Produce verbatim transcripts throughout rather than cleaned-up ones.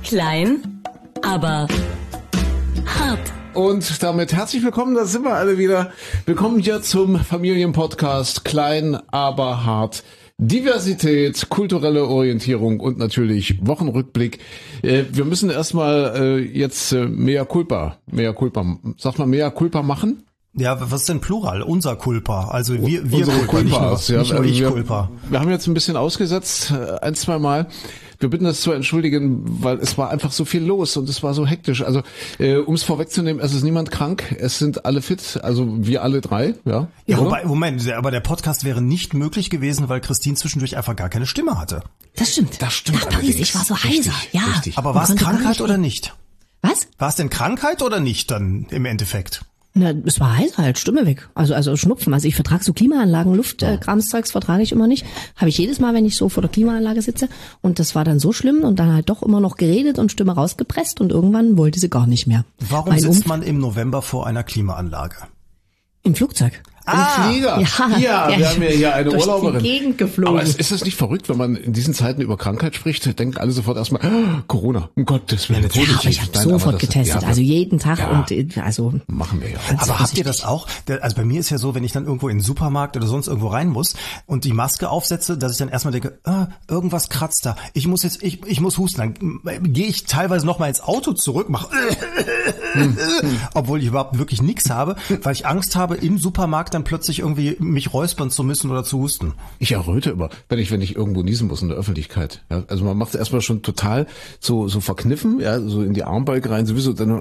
Klein, aber hart. Und damit herzlich willkommen, da sind wir alle wieder. Willkommen hier zum Familienpodcast Klein, aber hart. Diversität, kulturelle Orientierung und natürlich Wochenrückblick. Wir müssen erstmal jetzt mea culpa, mea culpa, sag mal mea culpa machen. Ja, was ist denn Plural? Unser Culpa. Also wir, wir Unsere Culpa, nicht nur, ja, nicht nur ich wir, Culpa. Wir haben jetzt ein bisschen ausgesetzt, ein, zwei Mal. Wir bitten das zu entschuldigen, weil es war einfach so viel los und es war so hektisch. Also, äh, um es vorwegzunehmen, es ist niemand krank, es sind alle fit, also wir alle drei, ja. Ja, wobei, Moment, aber der Podcast wäre nicht möglich gewesen, weil Christine zwischendurch einfach gar keine Stimme hatte. Das stimmt. Das stimmt. Nach Paris, ich war so heiser. Ja. Richtig. Aber war es Krankheit oder nicht? Was? War es denn Krankheit oder nicht dann im Endeffekt? Na, es war heiß halt, Stimme weg. Also also Schnupfen. Also ich vertrage so Klimaanlagen, Luftkramszeugs äh, vertrage ich immer nicht. Habe ich jedes Mal, wenn ich so vor der Klimaanlage sitze. Und das war dann so schlimm und dann halt doch immer noch geredet und Stimme rausgepresst und irgendwann wollte sie gar nicht mehr. Warum mein sitzt Umf- man im November vor einer Klimaanlage? Im Flugzeug. Ah, Flieger. Ja, ja, ja, wir haben ja hier eine durch Urlauberin. die Gegend geflogen. Aber ist, ist das nicht verrückt, wenn man in diesen Zeiten über Krankheit spricht, denken alle sofort erstmal, oh, Corona, um Gottes Willen. Ja, aber ich habe sofort das, getestet, ja, also jeden Tag ja, und also machen wir ja. Aber habt ihr das auch? Also bei mir ist ja so, wenn ich dann irgendwo in den Supermarkt oder sonst irgendwo rein muss und die Maske aufsetze, dass ich dann erstmal denke, ah, irgendwas kratzt da. Ich muss jetzt, ich, ich muss husten. Dann gehe ich teilweise noch mal ins Auto zurück, mache, hm, hm. obwohl ich überhaupt wirklich nichts habe, weil ich Angst habe, im Supermarkt dann plötzlich irgendwie mich räuspern zu müssen oder zu husten. Ich erröte immer, wenn ich wenn ich irgendwo niesen muss in der Öffentlichkeit. Ja, also man macht es erstmal schon total so so verkniffen, ja, so in die Armbeuge rein, sowieso dann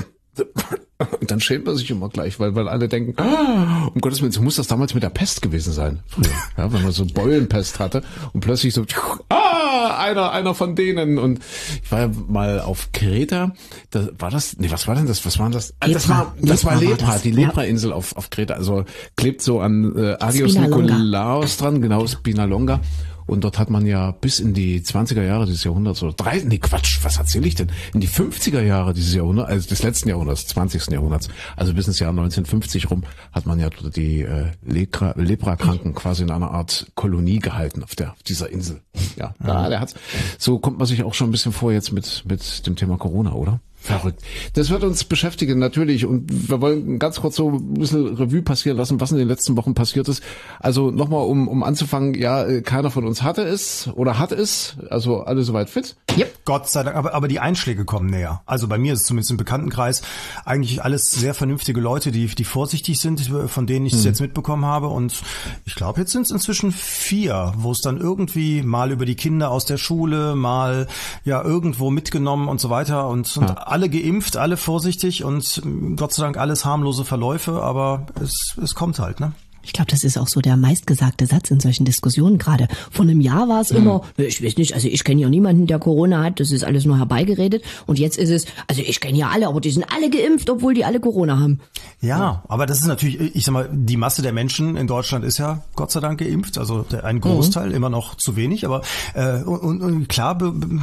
und dann schämt man sich immer gleich, weil weil alle denken, ah, um Gottes Willen, so muss das damals mit der Pest gewesen sein, früher, ja, wenn man so Beulenpest hatte und plötzlich so, ah, einer einer von denen. Und ich war ja mal auf Kreta, da war das, nee, was war denn das, was war das? Ah, das war das war Lepra, war das. Die Lepra-Insel ja. auf auf Kreta, also klebt so an äh, Agios Nikolaos dran, genau, Spinalonga. Und dort hat man ja bis in die zwanziger Jahre dieses Jahrhunderts oder drei, nee Quatsch, was erzähle ich denn? In die fünfziger Jahre dieses Jahrhunderts, also des letzten Jahrhunderts, zwanzigsten Jahrhunderts, also bis ins Jahr neunzehnhundertfünfzig rum, hat man ja die äh, Lepra, Leprakranken quasi in einer Art Kolonie gehalten auf der auf dieser Insel. Ja, da, der hat's. So kommt man sich auch schon ein bisschen vor jetzt mit mit dem Thema Corona, oder? Verrückt. Das wird uns beschäftigen, natürlich. Und wir wollen ganz kurz so ein bisschen Revue passieren lassen, was in den letzten Wochen passiert ist. Also nochmal, um um anzufangen, ja, keiner von uns hatte es oder hat es. Also alle soweit fit. Yep. Gott sei Dank, aber, aber die Einschläge kommen näher. Also bei mir ist es zumindest im Bekanntenkreis eigentlich alles sehr vernünftige Leute, die die vorsichtig sind, von denen ich es hm. jetzt mitbekommen habe. Und ich glaube, jetzt sind es inzwischen vier, wo es dann irgendwie mal über die Kinder aus der Schule, mal ja irgendwo mitgenommen und so weiter. Und, und ja. alle geimpft, alle vorsichtig und Gott sei Dank alles harmlose Verläufe, aber es, es kommt halt, ne? Ich glaube, das ist auch so der meistgesagte Satz in solchen Diskussionen gerade. Vor einem Jahr war es hm. immer, ich weiß nicht, also ich kenne ja niemanden, der Corona hat, das ist alles nur herbeigeredet. Und jetzt ist es, also ich kenne ja alle, aber die sind alle geimpft, obwohl die alle Corona haben. Ja, ja, aber das ist natürlich, ich sag mal, die Masse der Menschen in Deutschland ist ja Gott sei Dank geimpft, also der, ein Großteil, mhm. immer noch zu wenig, aber äh, und, und, und klar, be, be,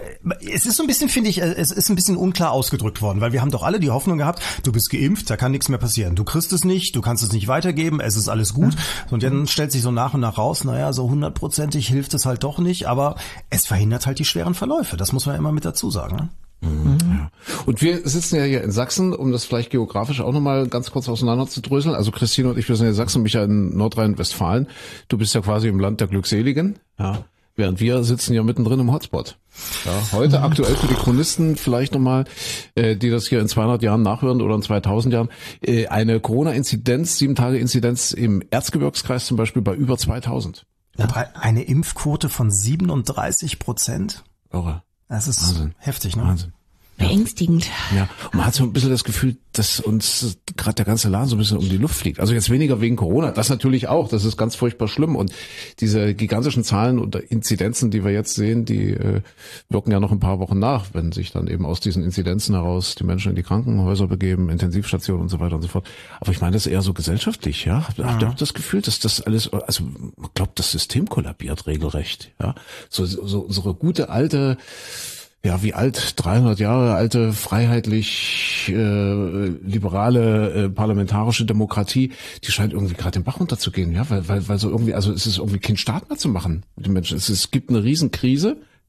es ist so ein bisschen, finde ich, es ist ein bisschen unklar ausgedrückt worden, weil wir haben doch alle die Hoffnung gehabt, du bist geimpft, da kann nichts mehr passieren. Du kriegst es nicht, du kannst es nicht weitergeben, es ist alles gut. Und dann stellt sich so nach und nach raus, naja, so hundertprozentig hilft es halt doch nicht, aber es verhindert halt die schweren Verläufe. Das muss man immer mit dazu sagen. Ne? Mhm. Ja. Und wir sitzen ja hier in Sachsen, um das vielleicht geografisch auch nochmal ganz kurz auseinander zu dröseln. Also Christine und ich, wir sind in Sachsen, mich ja in Nordrhein-Westfalen. Du bist ja quasi im Land der Glückseligen. Ja. Während wir sitzen ja mittendrin im Hotspot. Ja, heute mhm. aktuell für die Chronisten vielleicht nochmal, äh, die das hier in zweihundert Jahren nachhören oder in zweitausend Jahren, äh, eine Corona-Inzidenz, sieben Tage Inzidenz im Erzgebirgskreis zum Beispiel bei über zweitausend. Ja. Eine Impfquote von siebenunddreißig Prozent. Irre. Das ist Wahnsinn. Heftig, ne? Wahnsinn. Beängstigend. Ja, und man hat so ein bisschen das Gefühl, dass uns gerade der ganze Laden so ein bisschen um die Luft fliegt. Also jetzt weniger wegen Corona, das natürlich auch, das ist ganz furchtbar schlimm. Und diese gigantischen Zahlen und Inzidenzen, die wir jetzt sehen, die äh, wirken ja noch ein paar Wochen nach, wenn sich dann eben aus diesen Inzidenzen heraus die Menschen in die Krankenhäuser begeben, Intensivstationen und so weiter und so fort. Aber ich meine, das ist eher so gesellschaftlich, ja. Habt, ja. habt ihr auch das Gefühl, dass das alles, also man glaubt, das System kollabiert regelrecht, ja. So, so unsere gute alte, ja, wie alt, dreihundert Jahre alte, freiheitlich äh, liberale äh, parlamentarische Demokratie, die scheint irgendwie gerade den Bach runterzugehen, ja, weil weil weil so irgendwie, also es ist irgendwie kein Staat mehr zu machen mit den Menschen. Es, es gibt eine Riesenkrise,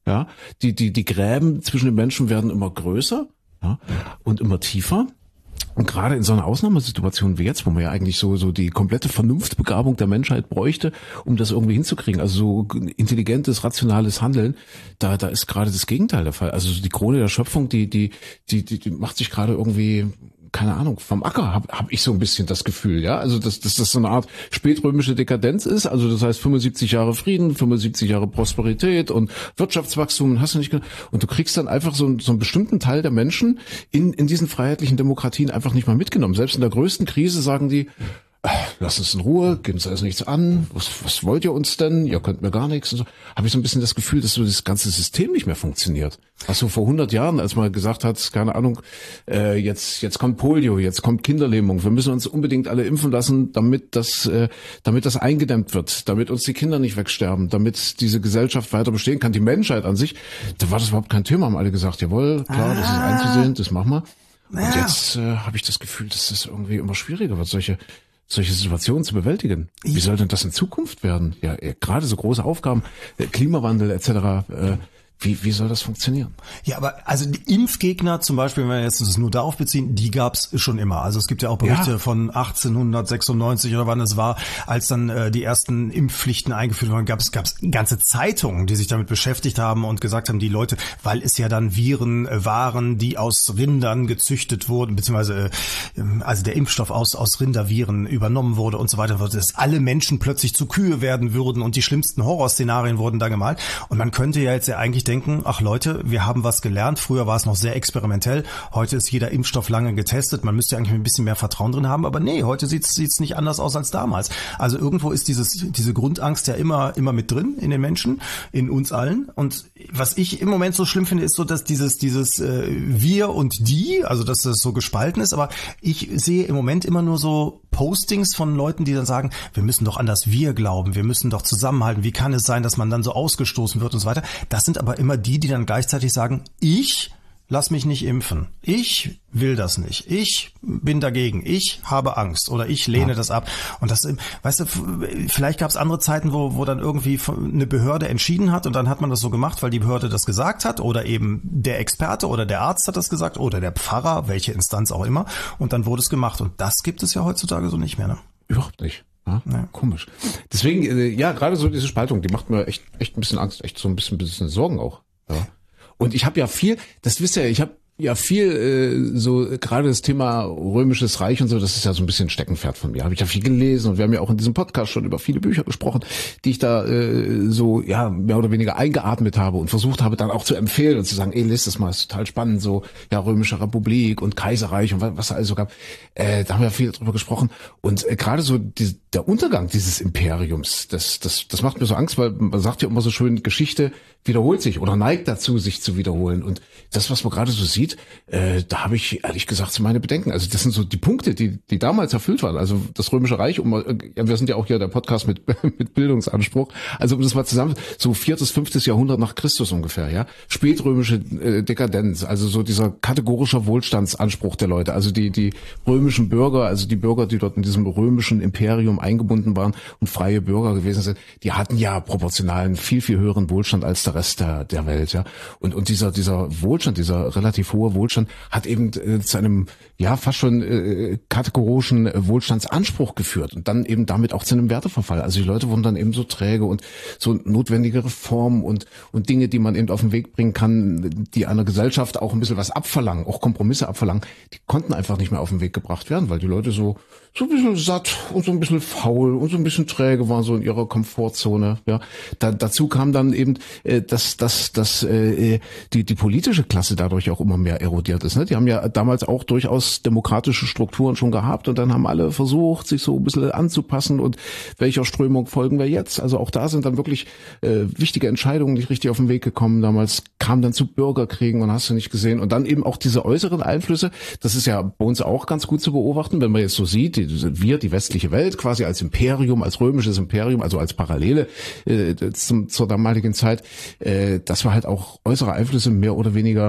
Ja, die, die, die Gräben zwischen den Menschen werden immer größer, ja, und immer tiefer. Und gerade in so einer Ausnahmesituation wie jetzt, wo man ja eigentlich so, so die komplette Vernunftbegabung der Menschheit bräuchte, um das irgendwie hinzukriegen, also so intelligentes, rationales Handeln, da, da ist gerade das Gegenteil der Fall. Also die Krone der Schöpfung, die, die, die, die, die macht sich gerade irgendwie, keine Ahnung, vom Acker, habe hab ich so ein bisschen das Gefühl, ja, also dass, dass das so eine Art spätrömische Dekadenz ist, also das heißt fünfundsiebzig Jahre Frieden, fünfundsiebzig Jahre Prosperität und Wirtschaftswachstum, hast du nicht, und du kriegst dann einfach so, so einen bestimmten Teil der Menschen in, in diesen freiheitlichen Demokratien einfach nicht mal mitgenommen. Selbst in der größten Krise sagen die, lass uns in Ruhe, geben uns alles nichts an, was, was wollt ihr uns denn, ihr könnt mir gar nichts und so. Habe ich so ein bisschen das Gefühl, dass so das ganze System nicht mehr funktioniert. Also vor hundert Jahren, als man gesagt hat, keine Ahnung, äh, jetzt jetzt kommt Polio, jetzt kommt Kinderlähmung, wir müssen uns unbedingt alle impfen lassen, damit das äh, damit das eingedämmt wird, damit uns die Kinder nicht wegsterben, damit diese Gesellschaft weiter bestehen kann, die Menschheit an sich, da war das überhaupt kein Thema, haben alle gesagt, jawohl, klar, ah. das ist einzusehen, das machen wir. Und ja. jetzt äh, habe ich das Gefühl, dass das irgendwie immer schwieriger wird, solche solche Situationen zu bewältigen. Wie soll denn das in Zukunft werden? Ja, gerade so große Aufgaben, Klimawandel et cetera. Äh, Wie, wie soll das funktionieren? Ja, aber also die Impfgegner zum Beispiel, wenn wir jetzt das nur darauf beziehen, die gab's schon immer. Also es gibt ja auch Berichte ja. von achtzehnhundertsechsundneunzig oder wann es war, als dann äh, die ersten Impfpflichten eingeführt wurden, gab's gab's ganze Zeitungen, die sich damit beschäftigt haben und gesagt haben, die Leute, weil es ja dann Viren äh, waren, die aus Rindern gezüchtet wurden, beziehungsweise äh, also der Impfstoff aus aus Rinderviren übernommen wurde und so weiter, dass alle Menschen plötzlich zu Kühe werden würden und die schlimmsten Horrorszenarien wurden da gemalt. Und man könnte ja jetzt ja eigentlich denken, ach Leute, wir haben was gelernt. Früher war es noch sehr experimentell. Heute ist jeder Impfstoff lange getestet. Man müsste eigentlich ein bisschen mehr Vertrauen drin haben. Aber nee, heute sieht es nicht anders aus als damals. Also irgendwo ist dieses diese Grundangst ja immer immer mit drin in den Menschen, in uns allen. Und was ich im Moment so schlimm finde, ist so, dass dieses dieses äh, wir und die, also dass das so gespalten ist. Aber ich sehe im Moment immer nur so Postings von Leuten, die dann sagen, wir müssen doch an das Wir glauben, wir müssen doch zusammenhalten. Wie kann es sein, dass man dann so ausgestoßen wird und so weiter? Das sind aber immer die, die dann gleichzeitig sagen, ich lass mich nicht impfen. Ich will das nicht. Ich bin dagegen. Ich habe Angst oder ich lehne ja. das ab. Und das, weißt du, vielleicht gab es andere Zeiten, wo, wo dann irgendwie eine Behörde entschieden hat und dann hat man das so gemacht, weil die Behörde das gesagt hat oder eben der Experte oder der Arzt hat das gesagt oder der Pfarrer, welche Instanz auch immer. Und dann wurde es gemacht. Und das gibt es ja heutzutage so nicht mehr, ne? Überhaupt nicht. Ja, ja. Komisch. Deswegen, äh, ja, gerade so diese Spaltung, die macht mir echt, echt ein bisschen Angst, echt so ein bisschen, bisschen Sorgen auch. Ja. Und ich habe ja viel, das wisst ihr ja, ich habe ja viel äh, so gerade das Thema Römisches Reich und so, das ist ja so ein bisschen ein Steckenpferd von mir. Habe ich ja viel gelesen und wir haben ja auch in diesem Podcast schon über viele Bücher gesprochen, die ich da äh, so ja mehr oder weniger eingeatmet habe und versucht habe dann auch zu empfehlen und zu sagen, ey, lest das mal, ist total spannend, so ja Römische Republik und Kaiserreich und was, was da alles so gab. Äh, da haben wir viel drüber gesprochen und äh, gerade so die, der Untergang dieses Imperiums, das das das macht mir so Angst, weil man sagt ja immer so schön, Geschichte wiederholt sich oder neigt dazu, sich zu wiederholen. Und das, was man gerade so sieht, äh, da habe ich ehrlich gesagt so meine Bedenken. Also das sind so die Punkte, die die damals erfüllt waren. Also das Römische Reich, um ja, wir sind ja auch hier der Podcast mit mit Bildungsanspruch. Also um das mal zusammen, so viertes, fünftes Jahrhundert nach Christus ungefähr, ja. Spätrömische äh, Dekadenz, also so dieser kategorischer Wohlstandsanspruch der Leute. Also die die römischen Bürger, also die Bürger, die dort in diesem römischen Imperium eingebunden waren und freie Bürger gewesen sind, die hatten ja proportional einen viel, viel höheren Wohlstand als der Rest der, der Welt, ja. Und, und dieser, dieser Wohlstand, dieser relativ hohe Wohlstand hat eben äh, zu einem, ja, fast schon äh, kategorischen äh, Wohlstandsanspruch geführt und dann eben damit auch zu einem Werteverfall. Also die Leute wurden dann eben so träge und so notwendige Reformen und, und Dinge, die man eben auf den Weg bringen kann, die einer Gesellschaft auch ein bisschen was abverlangen, auch Kompromisse abverlangen, die konnten einfach nicht mehr auf den Weg gebracht werden, weil die Leute so, so ein bisschen satt und so ein bisschen faul und so ein bisschen träge waren, so in ihrer Komfortzone, ja. Da, dazu kam dann eben, äh, dass, dass, dass äh, die, die politische Klasse dadurch auch immer mehr erodiert ist. Ne? Die haben ja damals auch durchaus demokratische Strukturen schon gehabt und dann haben alle versucht, sich so ein bisschen anzupassen und welcher Strömung folgen wir jetzt. Also auch da sind dann wirklich äh, wichtige Entscheidungen nicht richtig auf den Weg gekommen. Damals kam dann zu Bürgerkriegen und hast du nicht gesehen. Und dann eben auch diese äußeren Einflüsse, das ist ja bei uns auch ganz gut zu beobachten, wenn man jetzt so sieht, die, wir, die westliche Welt quasi als Imperium, als römisches Imperium, also als Parallele äh, zum, zur damaligen Zeit, äh, dass wir halt auch äußere Einflüsse mehr oder weniger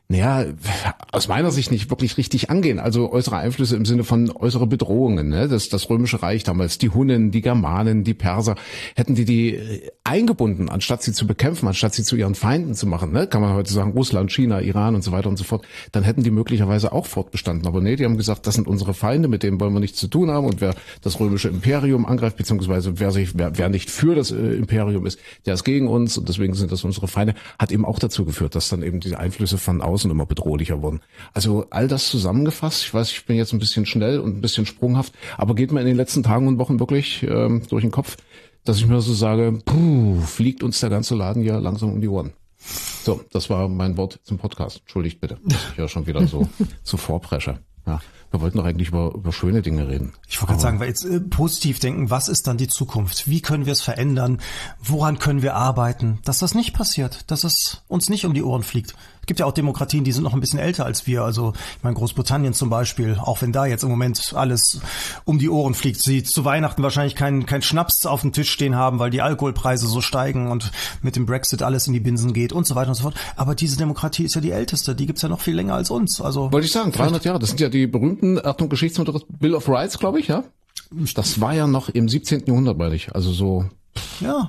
Naja, aus meiner Sicht nicht wirklich richtig angehen. Also äußere Einflüsse im Sinne von äußere Bedrohungen. Ne? Das, das Römische Reich damals, die Hunnen, die Germanen, die Perser, hätten die die eingebunden, anstatt sie zu bekämpfen, anstatt sie zu ihren Feinden zu machen. Ne? Kann man heute sagen, Russland, China, Iran und so weiter und so fort. Dann hätten die möglicherweise auch fortbestanden. Aber nee, die haben gesagt, das sind unsere Feinde, mit denen wollen wir nichts zu tun haben. Und wer das Römische Imperium angreift, beziehungsweise wer, sich, wer, wer nicht für das äh, Imperium ist, der ist gegen uns. Und deswegen sind das unsere Feinde. Hat eben auch dazu geführt, dass dann eben diese Einflüsse von außen immer bedrohlicher wurden. Also all das zusammengefasst, ich weiß, ich bin jetzt ein bisschen schnell und ein bisschen sprunghaft, aber geht mir in den letzten Tagen und Wochen wirklich ähm, durch den Kopf, dass ich mir so sage, puh, fliegt uns der ganze Laden ja langsam um die Ohren. So, das war mein Wort zum Podcast. Entschuldigt bitte, dass ich ja schon wieder so, so vorpresche. Ja, wir wollten doch eigentlich über, über schöne Dinge reden. Ich wollte gerade sagen, weil jetzt äh, positiv denken, was ist dann die Zukunft? Wie können wir es verändern? Woran können wir arbeiten? Dass das nicht passiert, dass es uns nicht um die Ohren fliegt. Es gibt ja auch Demokratien, die sind noch ein bisschen älter als wir. Also ich meine Großbritannien zum Beispiel, auch wenn da jetzt im Moment alles um die Ohren fliegt, sie zu Weihnachten wahrscheinlich keinen kein Schnaps auf dem Tisch stehen haben, weil die Alkoholpreise so steigen und mit dem Brexit alles in die Binsen geht und so weiter und so fort. Aber diese Demokratie ist ja die älteste, die gibt's ja noch viel länger als uns. Also wollte ich sagen, dreihundert Jahre, das sind ja die berühmten, Achtung, Geschichtsmutter, Bill of Rights, glaube ich, ja? Das war ja noch im siebzehnten Jahrhundert, meine ich. Also so ja.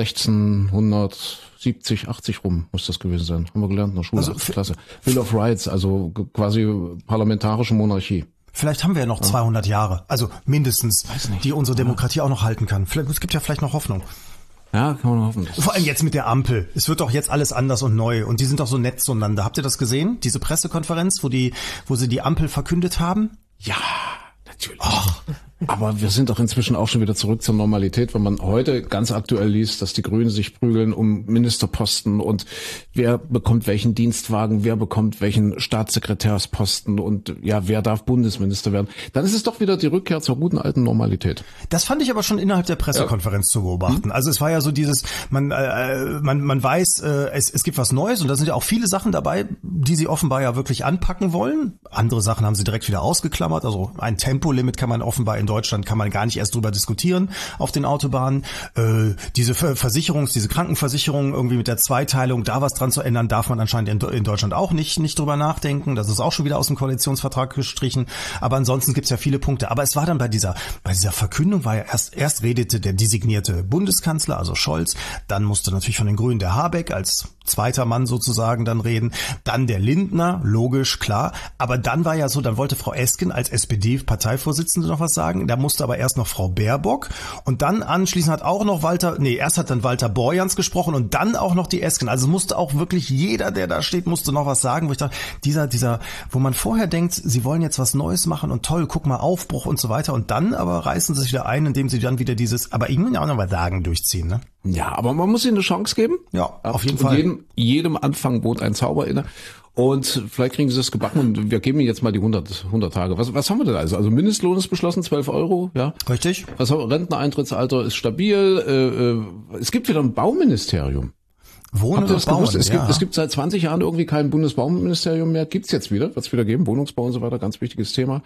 sechzehnhundertsiebzig, achtzig rum muss das gewesen sein. Haben wir gelernt in der Schule, also achte Klasse. Bill of Rights, also quasi parlamentarische Monarchie. Vielleicht haben wir ja noch ja. zweihundert Jahre, also mindestens, die unsere Demokratie ja. auch noch halten kann. Vielleicht, es gibt ja vielleicht noch Hoffnung. Ja, kann man hoffen. Vor allem jetzt mit der Ampel. Es wird doch jetzt alles anders und neu. Und die sind doch so nett zueinander. Habt ihr das gesehen? Diese Pressekonferenz, wo die, wo sie die Ampel verkündet haben? Ja, natürlich. Oh. Aber wir sind doch inzwischen auch schon wieder zurück zur Normalität, wenn man heute ganz aktuell liest, dass die Grünen sich prügeln um Ministerposten und wer bekommt welchen Dienstwagen, wer bekommt welchen Staatssekretärsposten und ja, wer darf Bundesminister werden. Dann ist es doch wieder die Rückkehr zur guten alten Normalität. Das fand ich aber schon innerhalb der Pressekonferenz ja. zu beobachten. Also es war ja so dieses, man äh, man man weiß, äh, es, es gibt was Neues und da sind ja auch viele Sachen dabei, die sie offenbar ja wirklich anpacken wollen. Andere Sachen haben sie direkt wieder ausgeklammert. Also ein Tempolimit kann man offenbar in Deutschland kann man gar nicht erst drüber diskutieren auf den Autobahnen. Äh, diese Versicherungs-, diese Krankenversicherung irgendwie mit der Zweiteilung, da was dran zu ändern, darf man anscheinend in, in Deutschland auch nicht nicht drüber nachdenken. Das ist auch schon wieder aus dem Koalitionsvertrag gestrichen. Aber ansonsten gibt's ja viele Punkte. Aber es war dann bei dieser bei dieser Verkündung war ja erst erst redete der designierte Bundeskanzler, also Scholz. Dann musste natürlich von den Grünen der Habeck als zweiter Mann sozusagen dann reden. Dann der Lindner, logisch, klar. Aber dann war ja so, dann wollte Frau Esken als S P D-Parteivorsitzende noch was sagen. Da musste aber erst noch Frau Baerbock und dann anschließend hat auch noch Walter, nee, erst hat dann Walter Borjans gesprochen und dann auch noch die Esken. Also musste auch wirklich jeder, der da steht, musste noch was sagen, wo ich dachte, dieser, dieser, wo man vorher denkt, sie wollen jetzt was Neues machen und toll, guck mal, Aufbruch und so weiter und dann aber reißen sie sich wieder ein, indem sie dann wieder dieses, aber ich muss ja auch noch was sagen, durchziehen, ne? Ja, aber man muss ihnen eine Chance geben. Ja, auf jeden und Fall. Jedem, jedem Anfang wohnt ein Zauber inne. Und vielleicht kriegen sie das gebacken und wir geben ihnen jetzt mal die hundert, hundert Tage. Was, was haben wir denn also? Also Mindestlohn ist beschlossen, zwölf Euro, ja. Richtig. Was haben wir? Renteneintrittsalter ist stabil. Äh, äh, es gibt wieder ein Bauministerium. Wohnen und Bauen, es, ja. gibt, es gibt seit zwanzig Jahren irgendwie kein Bundesbauministerium mehr. Gibt's jetzt wieder, wird's wieder geben. Wohnungsbau und so weiter, ganz wichtiges Thema.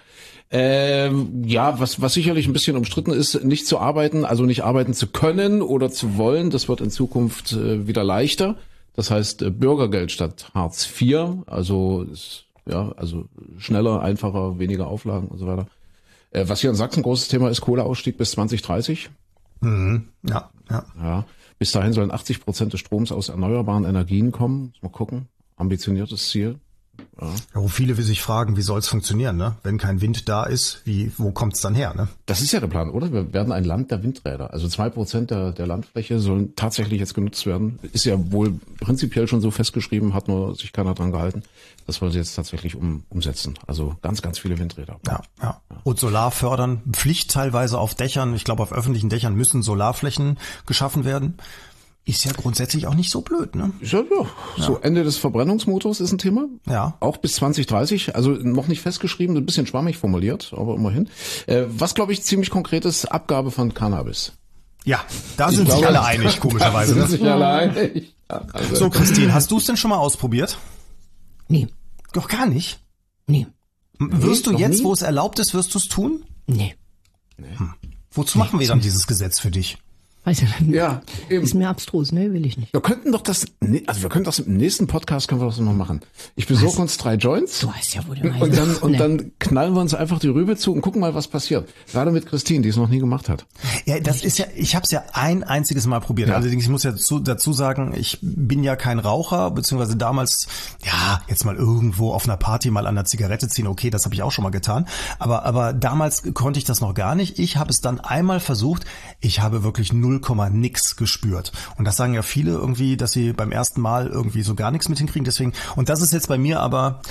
Ähm, ja, was, was sicherlich ein bisschen umstritten ist, nicht zu arbeiten, also nicht arbeiten zu können oder zu wollen. Das wird in Zukunft äh, wieder leichter. Das heißt äh, Bürgergeld statt Hartz vier. Also ist, ja, also schneller, einfacher, weniger Auflagen und so weiter. Äh, was hier in Sachsen ein großes Thema ist, Kohleausstieg bis zwanzig dreißig. Mhm. Ja, ja. Ja. Bis dahin sollen achtzig Prozent des Stroms aus erneuerbaren Energien kommen. Mal gucken. Ambitioniertes Ziel. Ja. Ja, wo viele sich fragen, wie soll es funktionieren, ne? Wenn kein Wind da ist, wie, wo kommt es dann her, ne? Das ist ja der Plan, oder? Wir werden ein Land der Windräder. Also zwei Prozent der, der Landfläche sollen tatsächlich jetzt genutzt werden. Ist ja wohl prinzipiell schon so festgeschrieben, hat nur sich keiner dran gehalten. Das wollen sie jetzt tatsächlich um, umsetzen. Also ganz, ganz viele Windräder. Ja, ja. Und Solar fördern, Pflicht teilweise auf Dächern. Ich glaube, auf öffentlichen Dächern müssen Solarflächen geschaffen werden. Ist ja grundsätzlich auch nicht so blöd, ne? Ja, ja. So ja. Ende des Verbrennungsmotors ist ein Thema. Ja. Auch bis zwanzig dreißig, also noch nicht festgeschrieben, ein bisschen schwammig formuliert, aber immerhin. Äh, was, glaube ich, ziemlich konkret ist, Abgabe von Cannabis. Ja, da sind ich sich glaube, alle einig, komischerweise. Da sind sich alle einig. Ja, also. So, Christine, hast du es denn schon mal ausprobiert? Nee. Doch gar nicht? Nee. Wirst nee, du jetzt, nie? wo es erlaubt ist, wirst du es tun? Nee. Hm. Wozu nee. machen wir dann dieses Gesetz für dich? Weiß ja nicht. Ja, eben. Ist mir abstrus, ne? Will ich nicht. Wir könnten doch das, also wir könnten das im nächsten Podcast können wir das noch machen. Ich besorge Was? uns drei Joints. Du weißt ja, wo der Und dann, und nee. dann knallen wir uns einfach die Rübe zu und gucken mal, was passiert. Gerade mit Christine, die es noch nie gemacht hat. Ja, das ist ja, ich habe es ja ein einziges Mal probiert. Ja. Allerdings, ich muss ja dazu, dazu sagen, ich bin ja kein Raucher, beziehungsweise damals, ja, jetzt mal irgendwo auf einer Party mal an der Zigarette ziehen, okay, das habe ich auch schon mal getan. Aber, aber damals konnte ich das noch gar nicht. Ich habe es dann einmal versucht. Ich habe wirklich null Komma nix gespürt. Und das sagen ja viele irgendwie, dass sie beim ersten Mal irgendwie so gar nichts mit hinkriegen. Deswegen, und das ist jetzt bei mir aber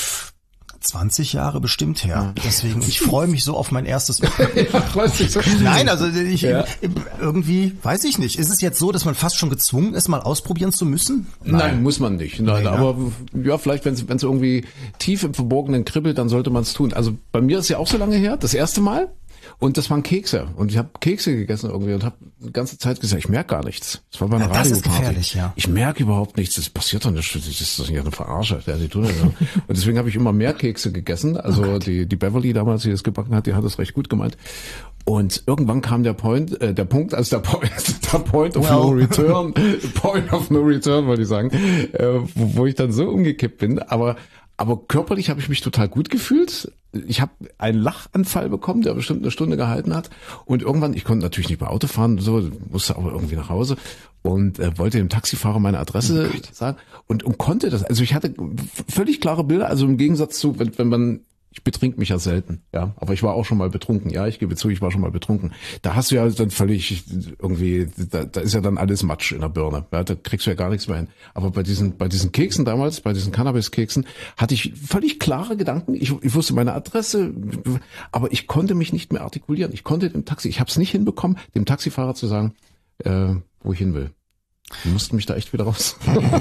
zwanzig Jahre bestimmt her. Deswegen, ich freue mich so auf mein erstes Mal. Ja, weiß ich so. Nein, also ich Ja. irgendwie, weiß ich nicht. Ist es jetzt so, dass man fast schon gezwungen ist, mal ausprobieren zu müssen? Nein, muss man nicht. Nein, Nee, ne? aber ja, vielleicht, wenn es wenn es irgendwie tief im Verborgenen kribbelt, dann sollte man es tun. Also bei mir ist ja auch so lange her, das erste Mal. Und das waren Kekse. Und ich habe Kekse gegessen irgendwie und habe die ganze Zeit gesagt, ich merke gar nichts. Das war bei einer Ja, das ist Radioparty. gefährlich, ja. Ich merke überhaupt nichts. Das passiert doch nicht. Das ist doch nicht eine Verarsche. Ja, die tun das ja. Und deswegen habe ich immer mehr Kekse gegessen. Also Oh die, die Beverly damals, die das gebacken hat, die hat das recht gut gemeint. Und irgendwann kam der Point, äh, der Punkt, also der Point, der Point of Well. no return, Point of no return, wollte ich sagen, äh, wo, wo ich dann so umgekippt bin. Aber aber körperlich habe ich mich total gut gefühlt. Ich habe einen Lachanfall bekommen, der bestimmt eine Stunde gehalten hat. Und irgendwann, ich konnte natürlich nicht mehr Auto fahren, so musste aber irgendwie nach Hause und äh, wollte dem Taxifahrer meine Adresse Oh sagen und, und konnte das. Also ich hatte völlig klare Bilder. Also im Gegensatz zu, wenn, wenn man ich betrink mich ja selten, ja, aber ich war auch schon mal betrunken. Ja, ich gebe zu, ich war schon mal betrunken. Da hast du ja dann völlig irgendwie, da, da ist ja dann alles Matsch in der Birne. Ja, da kriegst du ja gar nichts mehr hin. Aber bei diesen, bei diesen Keksen damals, bei diesen Cannabis-Keksen, hatte ich völlig klare Gedanken. Ich, ich wusste meine Adresse, aber ich konnte mich nicht mehr artikulieren. Ich konnte dem Taxi, ich habe es nicht hinbekommen, dem Taxifahrer zu sagen, äh, wo ich hin will. Die mussten mich da echt wieder raus.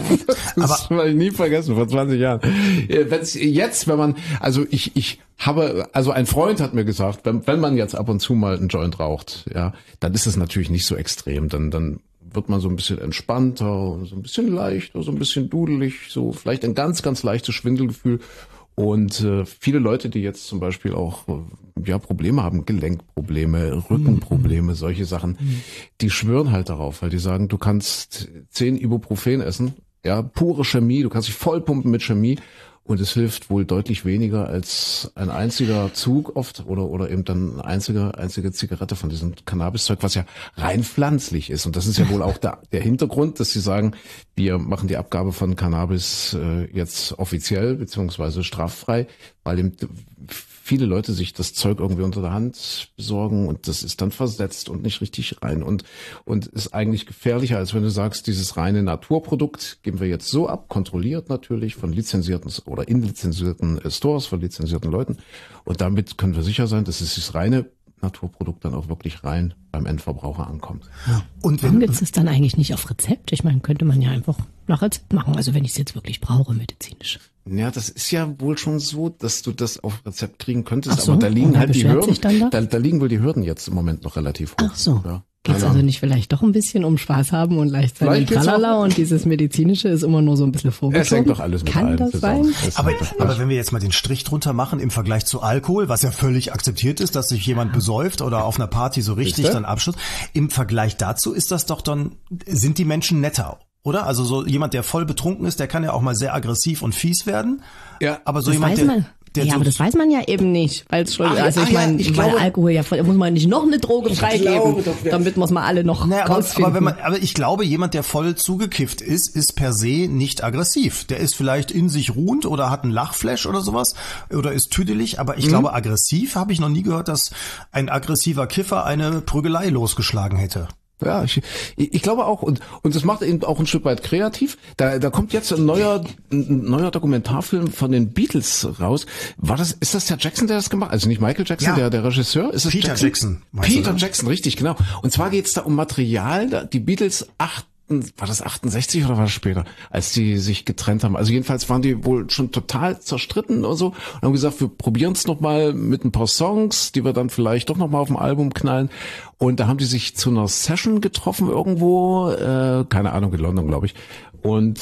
Das werde ich nie vergessen, vor zwanzig Jahren. Wenn's jetzt, wenn man, also ich, ich habe, also ein Freund hat mir gesagt, wenn, wenn man jetzt ab und zu mal einen Joint raucht, ja, dann ist es natürlich nicht so extrem, dann, dann wird man so ein bisschen entspannter, so ein bisschen leichter, so ein bisschen dudelig, so vielleicht ein ganz, ganz leichtes Schwindelgefühl. Und äh, viele Leute, die jetzt zum Beispiel auch äh, ja Probleme haben, Gelenkprobleme, Rückenprobleme, solche Sachen, die schwören halt darauf, weil die sagen, du kannst zehn Ibuprofen essen, ja, pure Chemie, du kannst dich vollpumpen mit Chemie und es hilft wohl deutlich weniger als ein einziger Zug oft oder oder eben dann eine einzige einzige Zigarette von diesem Cannabiszeug, was ja rein pflanzlich ist. Und das ist ja wohl auch der, der Hintergrund, dass sie sagen, wir machen die Abgabe von Cannabis äh, jetzt offiziell beziehungsweise straffrei, weil eben viele Leute sich das Zeug irgendwie unter der Hand besorgen und das ist dann versetzt und nicht richtig rein und und ist eigentlich gefährlicher, als wenn du sagst, dieses reine Naturprodukt geben wir jetzt so ab, kontrolliert natürlich von lizenzierten oder inlizenzierten Stores, von lizenzierten Leuten und damit können wir sicher sein, dass es das reine Naturprodukt dann auch wirklich rein beim Endverbraucher ankommt. Und Warum wenn, gibt's das dann eigentlich nicht auf Rezept? Ich meine, könnte man ja einfach nach Rezept machen, also wenn ich es jetzt wirklich brauche, medizinisch. Ja, das ist ja wohl schon so, dass du das auf Rezept kriegen könntest, Ach so, aber da liegen und wer halt die beschwert Hürden, sich dann da? da, da liegen wohl die Hürden jetzt im Moment noch relativ hoch. Ach so. Ja. Geht's Keine also Ahnung. nicht vielleicht doch ein bisschen um Spaß haben und leicht sein Vielleicht und geht's tralala auch- und dieses medizinische ist immer nur so ein bisschen vorgeschoben? Es hängt doch alles mit Kann ein das zusammen. sein? Es aber, hängt doch- aber wenn wir jetzt mal den Strich drunter machen im Vergleich zu Alkohol, was ja völlig akzeptiert ist, dass sich jemand besäuft oder auf einer Party so richtig Siehste? dann abschützt, im Vergleich dazu ist das doch dann, sind die Menschen netter, oder? Also so jemand, der voll betrunken ist, der kann ja auch mal sehr aggressiv und fies werden. Ja, aber so Das jemand, weiß der, man. der Ja, so, aber das weiß man ja eben nicht, weil es schon, Ach, also ah, ich ja, meine, ich bei glaube- Alkohol ja, da muss man nicht noch eine Droge glaube freigeben, doch, wer- damit wir es mal alle noch Naja, aber, rausfinden. aber, wenn man, aber ich glaube, jemand, der voll zugekifft ist, ist per se nicht aggressiv. Der ist vielleicht in sich ruhend oder hat einen Lachflash oder sowas oder ist tüdelig, aber ich glaube, aggressiv habe ich noch nie gehört, dass ein aggressiver Kiffer eine Prügelei losgeschlagen hätte. Ja, ich, ich glaube auch und und das macht eben auch ein Stück weit kreativ. Da da kommt jetzt ein neuer ein neuer Dokumentarfilm von den Beatles raus. War das ist das der Jackson, der das gemacht? Also nicht Michael Jackson, Ja. der der Regisseur, ist es Peter Jackson? Jackson, meinst du, Peter ne? Jackson, richtig, genau. Und zwar geht's da um Material, da- die Beatles acht war das achtundsechzig oder war das später, als die sich getrennt haben? Also jedenfalls waren die wohl schon total zerstritten oder so und haben gesagt, wir probieren es nochmal mit ein paar Songs, die wir dann vielleicht doch nochmal auf dem Album knallen. Und da haben die sich zu einer Session getroffen irgendwo, äh, keine Ahnung, in London, glaube ich. Und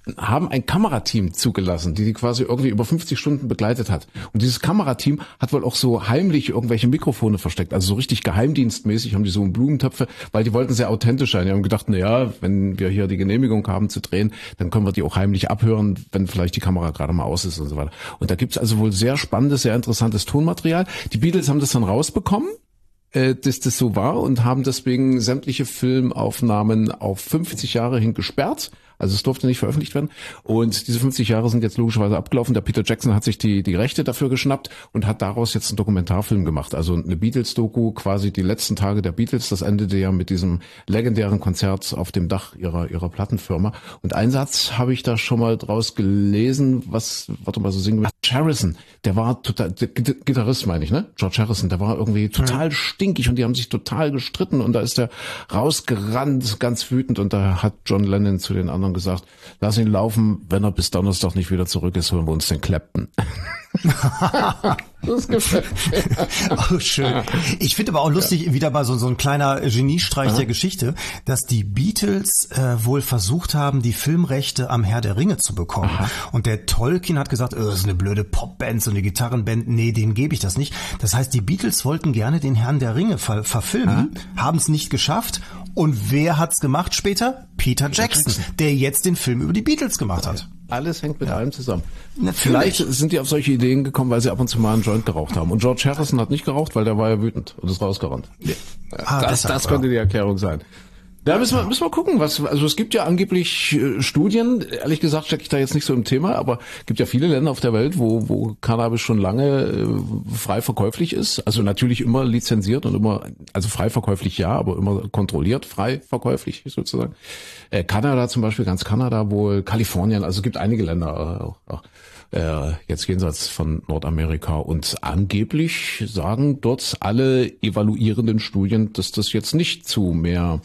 haben ein Kamerateam zugelassen, die die quasi irgendwie über fünfzig Stunden begleitet hat. Und dieses Kamerateam hat wohl auch so heimlich irgendwelche Mikrofone versteckt, also so richtig geheimdienstmäßig haben die so Blumentöpfe, weil die wollten sehr authentisch sein. Die haben gedacht, na ja, wenn wir hier die Genehmigung haben zu drehen, dann können wir die auch heimlich abhören, wenn vielleicht die Kamera gerade mal aus ist und so weiter. Und da gibt's also wohl sehr spannendes, sehr interessantes Tonmaterial. Die Beatles haben das dann rausbekommen, dass das so war und haben deswegen sämtliche Filmaufnahmen auf fünfzig Jahre hin gesperrt. Also es durfte nicht veröffentlicht werden. Und diese fünfzig Jahre sind jetzt logischerweise abgelaufen. Der Peter Jackson hat sich die die Rechte dafür geschnappt und hat daraus jetzt einen Dokumentarfilm gemacht. Also eine Beatles-Doku, quasi die letzten Tage der Beatles. Das endete ja mit diesem legendären Konzert auf dem Dach ihrer ihrer Plattenfirma. Und einen Satz habe ich da schon mal draus gelesen, was, warte mal, so singen wir. George Harrison, der war total, der Gitarrist meine ich, ne? George Harrison, der war irgendwie total mhm. stinkig und die haben sich total gestritten und da ist der rausgerannt, ganz wütend und da hat John Lennon zu den anderen gesagt, lass ihn laufen, wenn er bis Donnerstag nicht wieder zurück ist, holen wir uns den Clapton. Das gefällt mir. Oh, schön. Ich finde aber auch lustig, ja. wieder mal so, so ein kleiner Geniestreich Aha. der Geschichte, dass die Beatles äh, wohl versucht haben, die Filmrechte am Herr der Ringe zu bekommen. Aha. Und der Tolkien hat gesagt, oh, das ist eine blöde Popband, so eine Gitarrenband, nee, denen gebe ich das nicht. Das heißt, die Beatles wollten gerne den Herrn der Ringe ver- verfilmen, haben es nicht geschafft. Und wer hat's gemacht später? Peter Jackson, Jackson, der jetzt den Film über die Beatles gemacht hat. Alles hängt mit ja. allem zusammen. Natürlich. Vielleicht sind die auf solche Ideen gekommen, weil sie ab und zu mal einen Joint geraucht haben. Und George Harrison hat nicht geraucht, weil der war ja wütend und ist rausgerannt. Ja. Ah, das das könnte die Erklärung sein. Da müssen wir, müssen wir gucken, was, also es gibt ja angeblich äh, Studien, ehrlich gesagt stecke ich da jetzt nicht so im Thema, aber es gibt ja viele Länder auf der Welt, wo, wo Cannabis schon lange äh, frei verkäuflich ist. Also natürlich immer lizenziert und immer, also frei verkäuflich ja, aber immer kontrolliert frei verkäuflich sozusagen. Äh, Kanada zum Beispiel, ganz Kanada wohl, Kalifornien, also es gibt einige Länder, äh, auch, äh, jetzt jenseits von Nordamerika und angeblich sagen dort alle evaluierenden Studien, dass das jetzt nicht zu mehr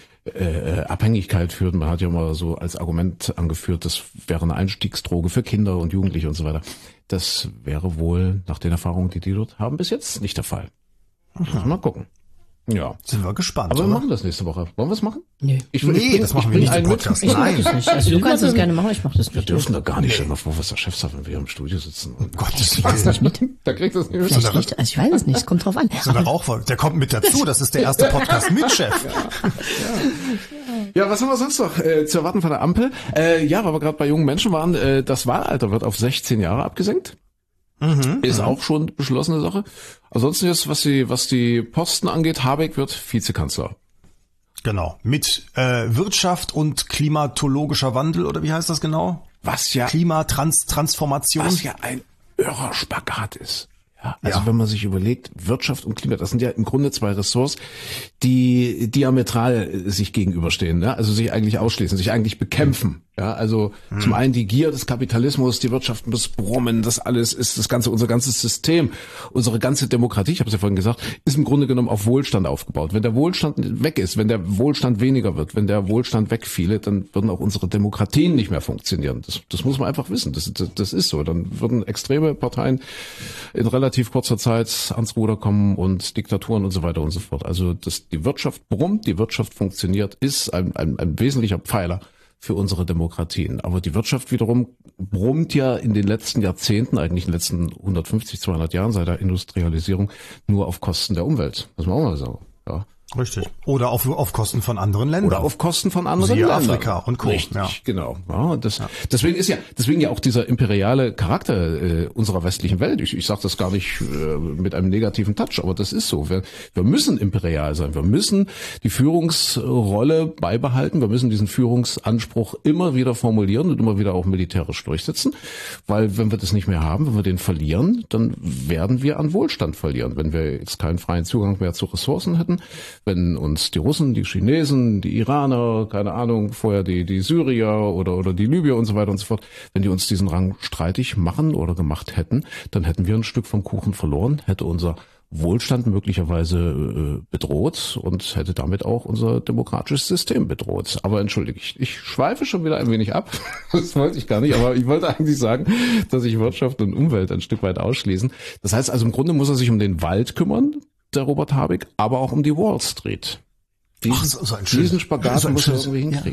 Äh, Abhängigkeit führt. Man hat ja mal so als Argument angeführt, das wäre eine Einstiegsdroge für Kinder und Jugendliche und so weiter. Das wäre wohl nach den Erfahrungen, die die dort haben, bis jetzt nicht der Fall. Mhm. Mal gucken. Ja. Sind wir gespannt. Aber oder? wir machen das nächste Woche. Wollen wir es machen? Nee. Ich, nee, ich bring, das machen ich wir nicht im Podcast. Ich mach das nicht. Also du kannst das gerne machen, ich mach das nicht. Wir dürfen da gar nicht. Stell dir mal vor, was der Chef sagt, wenn wir im Studio sitzen. Oh Gott, das kriegst nicht mit. Da kriegt das nicht mit. Vielleicht nicht, also ich weiß es nicht, es kommt drauf an. So eine Rauchwolke, der kommt mit dazu, das ist der erste Podcast mit Chef. Ja. Ja. Ja, was haben wir sonst noch äh, zu erwarten von der Ampel? Äh, ja, weil wir gerade bei jungen Menschen waren, äh, das Wahlalter wird auf sechzehn Jahre abgesenkt. Mhm, ist mhm. auch schon beschlossene Sache. Ansonsten jetzt, was die, was die Posten angeht, Habeck wird Vizekanzler. Genau. Mit äh, Wirtschaft und klimatologischer Wandel, oder wie heißt das genau? Was ja Klimatransformation. Was ja ein irrer Spagat ist. Ja, also ja. wenn man sich überlegt, Wirtschaft und Klima, das sind ja im Grunde zwei Ressorts, die diametral sich gegenüberstehen, ne? Also sich eigentlich ausschließen, sich eigentlich bekämpfen. Ja, also hm. zum einen die Gier des Kapitalismus, die Wirtschaft muss brummen, das alles ist das ganze, unser ganzes System, unsere ganze Demokratie, ich habe es ja vorhin gesagt, ist im Grunde genommen auf Wohlstand aufgebaut. Wenn der Wohlstand weg ist, wenn der Wohlstand weniger wird, wenn der Wohlstand wegfiele, dann würden auch unsere Demokratien nicht mehr funktionieren. Das, das muss man einfach wissen. Das, das, das ist so. Dann würden extreme Parteien in relativ kurzer Zeit ans Ruder kommen und Diktaturen und so weiter und so fort. Also das, die Wirtschaft brummt, die Wirtschaft funktioniert, ist ein, ein, ein wesentlicher Pfeiler für unsere Demokratien. Aber die Wirtschaft wiederum brummt ja in den letzten Jahrzehnten, eigentlich in den letzten hundertfünfzig, zweihundert Jahren seit der Industrialisierung, nur auf Kosten der Umwelt. Das muss man auch mal sagen. Ja. Richtig. Oder auf, auf Kosten von anderen Ländern. Oder auf Kosten von anderen Siehe Ländern. Afrika und Co. Richtig, ja. genau. Ja, das, ja. Deswegen ist ja, deswegen ja auch dieser imperiale Charakter äh, unserer westlichen Welt. Ich, ich sage das gar nicht äh, mit einem negativen Touch, aber das ist so. Wir, wir müssen imperial sein. Wir müssen die Führungsrolle beibehalten. Wir müssen diesen Führungsanspruch immer wieder formulieren und immer wieder auch militärisch durchsetzen. Weil wenn wir das nicht mehr haben, wenn wir den verlieren, dann werden wir an Wohlstand verlieren. Wenn wir jetzt keinen freien Zugang mehr zu Ressourcen hätten, wenn uns die Russen, die Chinesen, die Iraner, keine Ahnung, vorher die die Syrier oder oder die Libyer und so weiter und so fort, wenn die uns diesen Rang streitig machen oder gemacht hätten, dann hätten wir ein Stück vom Kuchen verloren, hätte unser Wohlstand möglicherweise äh, bedroht und hätte damit auch unser demokratisches System bedroht. Aber entschuldige, ich, ich schweife schon wieder ein wenig ab. Das wollte ich gar nicht, aber ich wollte eigentlich sagen, dass sich Wirtschaft und Umwelt ein Stück weit ausschließen. Das heißt also, im Grunde muss er sich um den Wald kümmern, der Robert Habeck, aber auch um die Wall Street. Diesen, Ach, so ein diesen Spagat so ein muss er schönes, irgendwie hinkriegen.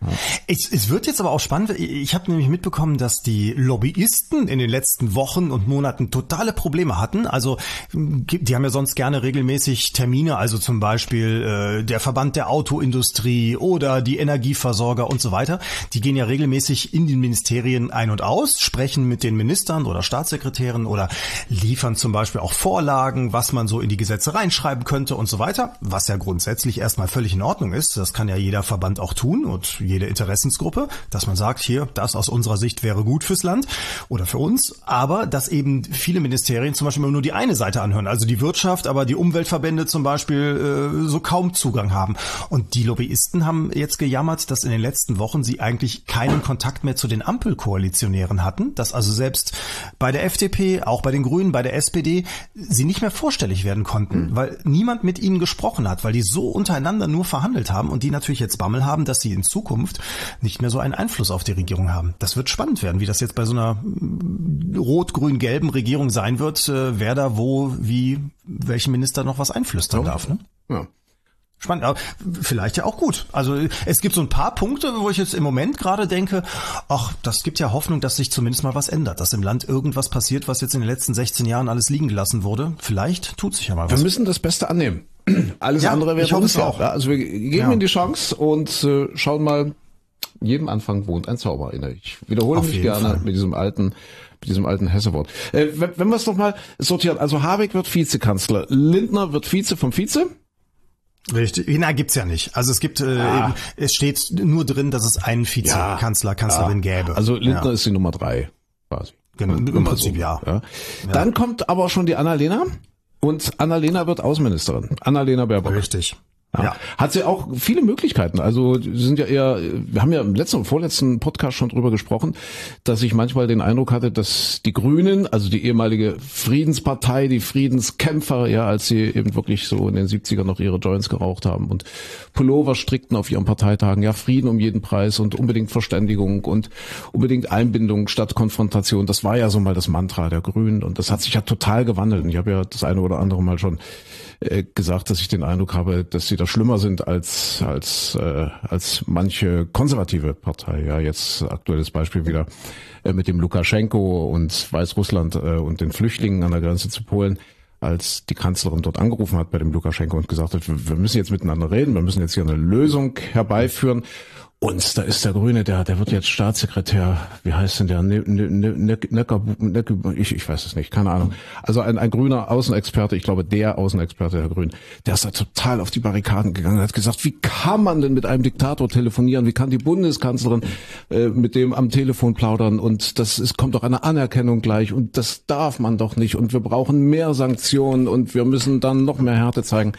Ja. Es, es wird jetzt aber auch spannend. Ich habe nämlich mitbekommen, dass die Lobbyisten in den letzten Wochen und Monaten totale Probleme hatten. Also die haben ja sonst gerne regelmäßig Termine, also zum Beispiel äh, der Verband der Autoindustrie oder die Energieversorger und so weiter. Die gehen ja regelmäßig in den Ministerien ein und aus, sprechen mit den Ministern oder Staatssekretären oder liefern zum Beispiel auch Vorlagen, was man so in die Gesetze reinschreiben könnte und so weiter. Was ja grundsätzlich erstmal völlig in Ordnung ist. Das kann ja jeder Verband auch tun und jede Interessensgruppe, dass man sagt, hier, das aus unserer Sicht wäre gut fürs Land oder für uns, aber dass eben viele Ministerien zum Beispiel nur die eine Seite anhören, also die Wirtschaft, aber die Umweltverbände zum Beispiel äh, so kaum Zugang haben. Und die Lobbyisten haben jetzt gejammert, dass in den letzten Wochen sie eigentlich keinen Kontakt mehr zu den Ampelkoalitionären hatten, dass also selbst bei der F D P, auch bei den Grünen, bei der S P D, sie nicht mehr vorstellig werden konnten, mhm. weil niemand mit ihnen gesprochen hat, weil die so untereinander nur verhandelt haben und die natürlich jetzt Bammel haben, dass sie in Zukunft nicht mehr so einen Einfluss auf die Regierung haben. Das wird spannend werden, wie das jetzt bei so einer rot-grün-gelben Regierung sein wird, wer da wo, wie, welchen Minister noch was einflüstern ja. darf. Ne? Ja. Spannend, aber vielleicht ja auch gut. Also es gibt so ein paar Punkte, wo ich jetzt im Moment gerade denke, ach, das gibt ja Hoffnung, dass sich zumindest mal was ändert, dass im Land irgendwas passiert, was jetzt in den letzten sechzehn Jahren alles liegen gelassen wurde. Vielleicht tut sich ja mal was. Wir müssen das Beste annehmen. Alles ja, andere wäre ich hoffe es unfair. auch. Ja, also wir geben ja. ihnen die Chance und äh, schauen mal, jedem Anfang wohnt ein Zauber inne. Ich wiederhole Auf mich jeden gerne Fall. mit diesem alten mit diesem alten Hessewort. Äh, wenn, wenn wir es doch mal sortieren, also Habeck wird Vizekanzler, Lindner wird Vize vom Vize. Richtig, na gibt's ja nicht. Also es gibt, äh, ah. es steht nur drin, dass es einen Vizekanzler, Kanzlerin ja. gäbe. Also Lindner ja. ist die Nummer drei quasi. Genau, im Immer Prinzip so. ja. ja. Dann kommt aber schon die Annalena und Annalena wird Außenministerin. Annalena Baerbock. Richtig. Ja. Ja. Hat sie auch viele Möglichkeiten. Also sie sind ja eher, wir haben ja im letzten und vorletzten Podcast schon drüber gesprochen, dass ich manchmal den Eindruck hatte, dass die Grünen, also die ehemalige Friedenspartei, die Friedenskämpfer, ja, als sie eben wirklich so in den siebzigern noch ihre Joints geraucht haben und Pullover strickten auf ihren Parteitagen, ja, Frieden um jeden Preis und unbedingt Verständigung und unbedingt Einbindung statt Konfrontation. Das war ja so mal das Mantra der Grünen und das hat sich ja total gewandelt. Und ich habe ja das eine oder andere Mal schon äh, gesagt, dass ich den Eindruck habe, dass sie da schlimmer sind als als äh, als manche konservative Partei. Ja, jetzt aktuelles Beispiel wieder äh, mit dem Lukaschenko und Weißrussland äh, und den Flüchtlingen an der Grenze zu Polen, als die Kanzlerin dort angerufen hat bei dem Lukaschenko und gesagt hat, wir müssen jetzt miteinander reden, wir müssen jetzt hier eine Lösung herbeiführen. Und da ist der Grüne, der der wird jetzt Staatssekretär, wie heißt denn der? Ne, ne, ne, ne, ne, ich, ich weiß es nicht, keine Ahnung. Also ein, ein grüner Außenexperte, ich glaube der Außenexperte der Grünen, der ist da total auf die Barrikaden gegangen und hat gesagt, wie kann man denn mit einem Diktator telefonieren? Wie kann die Bundeskanzlerin äh, mit dem am Telefon plaudern? Und das ist, kommt doch eine Anerkennung gleich und das darf man doch nicht und wir brauchen mehr Sanktionen und wir müssen dann noch mehr Härte zeigen.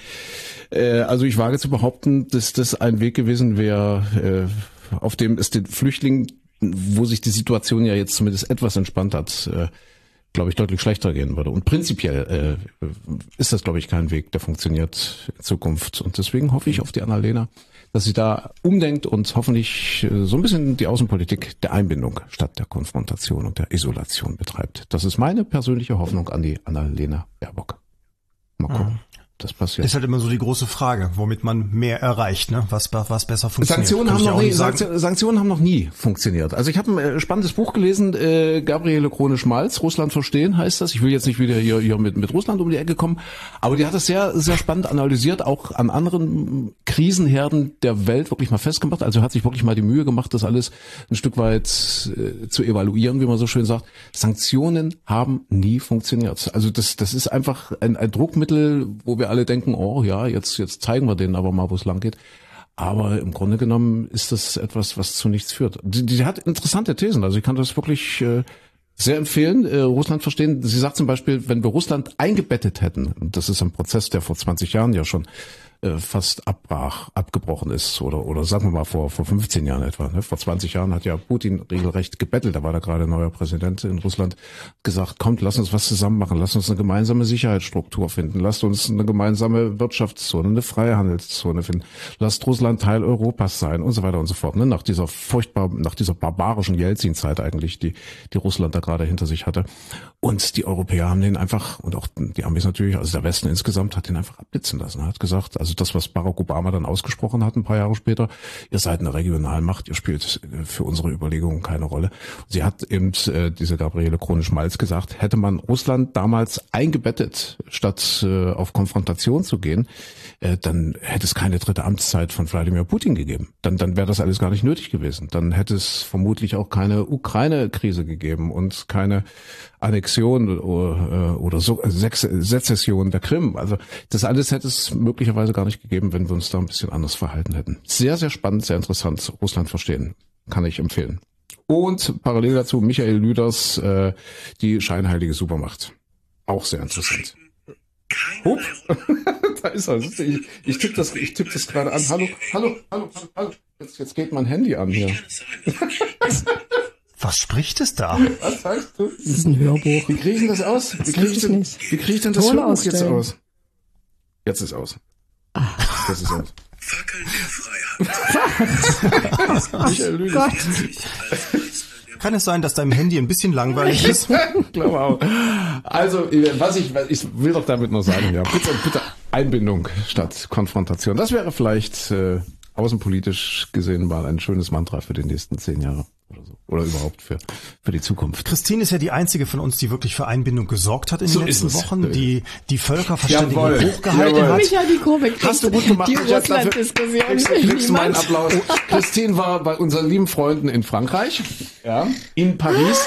Also ich wage zu behaupten, dass das ein Weg gewesen wäre, auf dem es den Flüchtlingen, wo sich die Situation ja jetzt zumindest etwas entspannt hat, glaube ich, deutlich schlechter gehen würde. Und prinzipiell ist das, glaube ich, kein Weg, der funktioniert in Zukunft. Und deswegen hoffe ich auf die Annalena, dass sie da umdenkt und hoffentlich so ein bisschen die Außenpolitik der Einbindung statt der Konfrontation und der Isolation betreibt. Das ist meine persönliche Hoffnung an die Annalena Baerbock. Mal gucken. Mhm. Das passiert. Ist halt immer so die große Frage, womit man mehr erreicht, ne? Was, was besser funktioniert. Sanktionen haben, noch nie, Sanktionen haben noch nie funktioniert. Also ich habe ein spannendes Buch gelesen, äh, Gabriele Krone-Schmalz, Russland verstehen heißt das. Ich will jetzt nicht wieder hier, hier mit, mit Russland um die Ecke kommen, aber die hat es sehr, sehr spannend analysiert, auch an anderen Krisenherden der Welt wirklich mal festgemacht. Also hat sich wirklich mal die Mühe gemacht, das alles ein Stück weit äh, zu evaluieren, wie man so schön sagt. Sanktionen haben nie funktioniert. Also das, das ist einfach ein, ein Druckmittel, wo wir alle denken, oh ja, jetzt jetzt zeigen wir denen aber mal, wo es lang geht. Aber im Grunde genommen ist das etwas, was zu nichts führt. Die, die hat interessante Thesen. Also ich kann das wirklich äh, sehr empfehlen. Äh, Russland verstehen. Sie sagt zum Beispiel, wenn wir Russland eingebettet hätten, und das ist ein Prozess, der vor zwanzig Jahren ja schon äh, fast abbrach, abgebrochen ist, oder oder sagen wir mal vor vor fünfzehn Jahren etwa. Ne? Vor zwanzig Jahren hat ja Putin regelrecht gebettelt, da war da gerade neuer Präsident in Russland, gesagt, kommt, lass uns was zusammen machen, lass uns eine gemeinsame Sicherheitsstruktur finden, lasst uns eine gemeinsame Wirtschaftszone, eine Freihandelszone finden, lasst Russland Teil Europas sein und so weiter und so fort. Ne? Nach dieser furchtbar, nach dieser barbarischen Jelzin-Zeit eigentlich, die die Russland da gerade hinter sich hatte. Und die Europäer haben den einfach, und auch die Amis natürlich, also der Westen insgesamt, hat den einfach abblitzen lassen, hat gesagt, also Also das, was Barack Obama dann ausgesprochen hat, ein paar Jahre später, ihr seid eine Regionalmacht, ihr spielt für unsere Überlegungen keine Rolle. Sie hat eben, äh, diese Gabriele Krone-Schmalz gesagt, hätte man Russland damals eingebettet, statt äh, auf Konfrontation zu gehen, äh, dann hätte es keine dritte Amtszeit von Wladimir Putin gegeben. Dann, dann wäre das alles gar nicht nötig gewesen. Dann hätte es vermutlich auch keine Ukraine-Krise gegeben und keine Annexion oder, oder so, Sezession der Krim. Also das alles hätte es möglicherweise gar nicht gegeben, wenn wir uns da ein bisschen anders verhalten hätten. Sehr, sehr spannend, sehr interessant. Russland verstehen. Kann ich empfehlen. Und parallel dazu Michael Lüders, äh, die scheinheilige Supermacht. Auch sehr interessant. Hup. Da ist er. Ich, ich tippe das, ich tippe das gerade an. Hallo, hallo, hallo, hallo. Jetzt, jetzt geht mein Handy an hier. Was spricht es da? Was sagst du? Das ist ein Hörbuch. Wie kriege ich denn das aus? Wie kriege ich denn, wie kriege ich denn das Ton Hörbuch jetzt ausstellen. aus? Jetzt ist aus. Ach. Jetzt ist aus. Fackeln der Freiheit. Michael Lüders. Kann es sein, dass deinem Handy ein bisschen langweilig ist? Ich glaube auch. Also, was ich, ich will doch damit nur sagen, ja, bitte, bitte Einbindung statt Konfrontation. Das wäre vielleicht äh, außenpolitisch gesehen mal ein schönes Mantra für die nächsten zehn Jahre oder so. Oder überhaupt für, für die Zukunft. Christine ist ja die einzige von uns, die wirklich für Einbindung gesorgt hat in den So letzten ist es. Wochen, die die Völkerverständigung Jawohl. hochgehalten Jawohl. hat. Michael, die Kurve kriegst Hast du gut gemacht. Die Ja, dafür Russland-Diskussion. Kriegst, kriegst du meinen Niemand. Applaus. Christine war bei unseren lieben Freunden in Frankreich, ja, in Paris,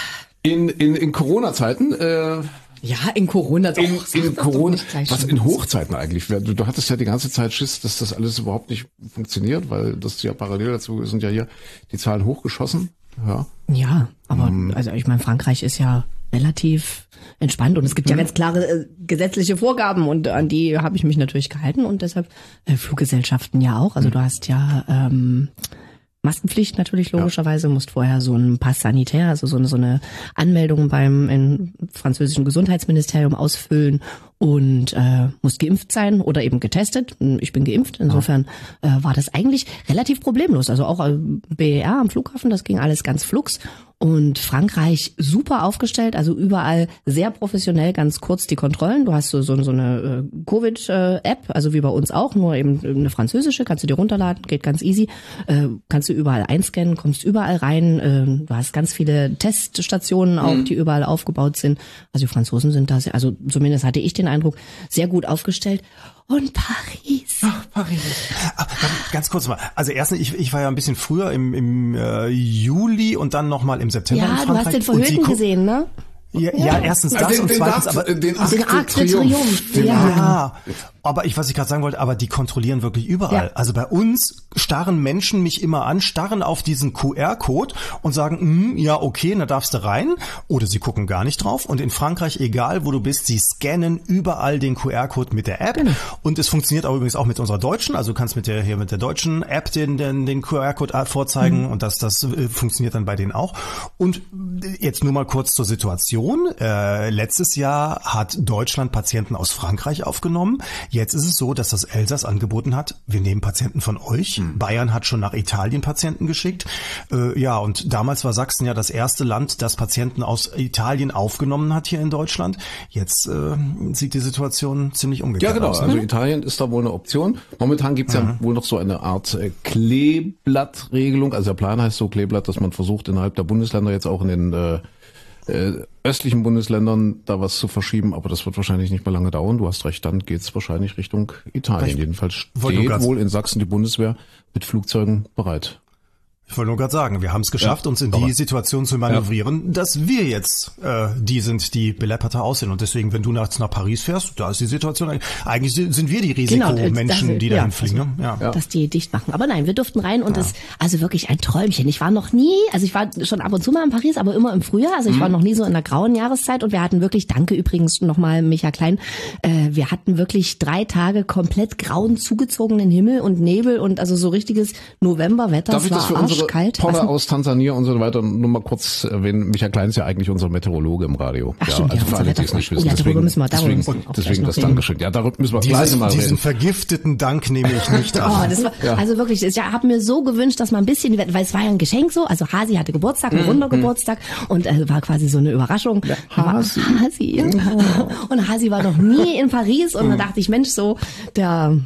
in, in, in Corona-Zeiten, äh, Ja, in Corona. Doch, in, sag in das doch Corona, nicht gleich was schon. in Hochzeiten eigentlich wäre. Du, du hattest ja die ganze Zeit Schiss, dass das alles überhaupt nicht funktioniert, weil das ja parallel dazu sind ja hier die Zahlen hochgeschossen. Ja. Ja, aber also ich meine, Frankreich ist ja relativ entspannt und es gibt ja ganz klare äh, gesetzliche Vorgaben und an die habe ich mich natürlich gehalten und deshalb äh, Fluggesellschaften ja auch. Also du hast ja ähm, Maskenpflicht natürlich logischerweise, musst vorher so ein Pass sanitär, also so eine, so eine Anmeldung beim in französischen Gesundheitsministerium ausfüllen und äh, musst geimpft sein oder eben getestet. Ich bin geimpft, insofern äh, war das eigentlich relativ problemlos. Also auch äh, B E R am Flughafen, das ging alles ganz flugs. Und Frankreich super aufgestellt, also überall sehr professionell, ganz kurz die Kontrollen. Du hast so, so, so eine äh, Covid-App, also wie bei uns auch, nur eben eine französische, kannst du dir runterladen, geht ganz easy. Äh, kannst du überall einscannen, kommst überall rein. Äh, du hast ganz viele Teststationen auch, mhm. die überall aufgebaut sind. Also die Franzosen sind da, sehr, also zumindest hatte ich den Eindruck, sehr gut aufgestellt. Und Paris. Ach, Paris. Ah, ganz kurz mal. Also erstens, ich, ich war ja ein bisschen früher im, im äh, Juli und dann nochmal im September in Ja, Frankreich. du hast den Und Verhüllten Sie- gesehen, ne? Ja, ja, erstens das den, und den zweitens, Akt, aber den Akt den de Akt de Triomphe. Triomphe. Den Ja. Akt- ja, aber ich, was ich gerade sagen wollte, aber die kontrollieren wirklich überall. Ja. Also bei uns starren Menschen mich immer an, starren auf diesen Q R-Code und sagen, hm, ja, okay, da darfst du rein. Oder sie gucken gar nicht drauf. Und in Frankreich, egal wo du bist, sie scannen überall den Q R-Code mit der App. Genau. Und es funktioniert auch übrigens auch mit unserer deutschen. Also du kannst mit der hier mit der deutschen App den den, den Q R-Code vorzeigen Mhm. und das das äh, funktioniert dann bei denen auch. Und jetzt nur mal kurz zur Situation. Äh, letztes Jahr hat Deutschland Patienten aus Frankreich aufgenommen. Jetzt ist es so, dass das Elsass angeboten hat, wir nehmen Patienten von euch. Mhm. Bayern hat schon nach Italien Patienten geschickt. Äh, ja, und damals war Sachsen ja das erste Land, das Patienten aus Italien aufgenommen hat hier in Deutschland. Jetzt äh, sieht die Situation ziemlich umgekehrt Ja, genau. aus. Also Italien ist da wohl eine Option. Momentan gibt's ja wohl noch so eine Art äh, Kleeblattregelung. Also der Plan heißt so Kleeblatt, dass man versucht, innerhalb der Bundesländer jetzt auch in den äh, äh, östlichen Bundesländern da was zu verschieben. Aber das wird wahrscheinlich nicht mehr lange dauern. Du hast recht, dann geht's wahrscheinlich Richtung Italien. Ich Jedenfalls wollte nur steht grad- wohl in Sachsen die Bundeswehr mit Flugzeugen bereit. Ich wollte nur gerade sagen, wir haben es geschafft, Ja, uns in aber- die Situation zu manövrieren, dass wir jetzt äh, die sind, die belepperter aussehen. Und deswegen, wenn du nach, nach Paris fährst, da ist die Situation, eigentlich- eigentlich sind sind wir die Genau, Risikomenschen, das- die ja, dahin fliegen. also- Ne? Ja. Ja. dass die dicht machen. Aber nein, wir durften rein und es, also wirklich ein Träumchen. Ich war noch nie, also ich war schon ab und zu mal in Paris, aber immer im Frühjahr. Also ich war noch nie so in der grauen Jahreszeit und wir hatten wirklich, danke übrigens nochmal Micha Klein, äh, wir hatten wirklich drei Tage komplett grauen zugezogenen Himmel und Nebel und also so richtiges Novemberwetter. Darf Es ich das für war unsere arschkalt. Poller Was- aus Tansania und so weiter nur mal kurz erwähnen? Michael Klein ist ja eigentlich unser Meteorologe im Radio. Ach, ja, stimmt, also ja, für alle, die es unser nicht Wetter- wissen. Oh ja, darüber deswegen, müssen wir- darüber deswegen, müssen wir auch gleich deswegen noch das reden. Dankeschön. Ja, darüber müssen wir gleich Diesen, mal diesen reden. vergifteten Dank nehme ich nicht an. Oh, das war, also wirklich, ich habe mir so gewünscht, dass man ein bisschen, weil es war ja ein Geschenk so, also Hasi hatte Geburtstag, ein runder Geburtstag und äh, war quasi so eine Überraschung. Hasi. War Hasi. Und Hasi war noch nie in Paris und da dachte ich, Mensch, so, der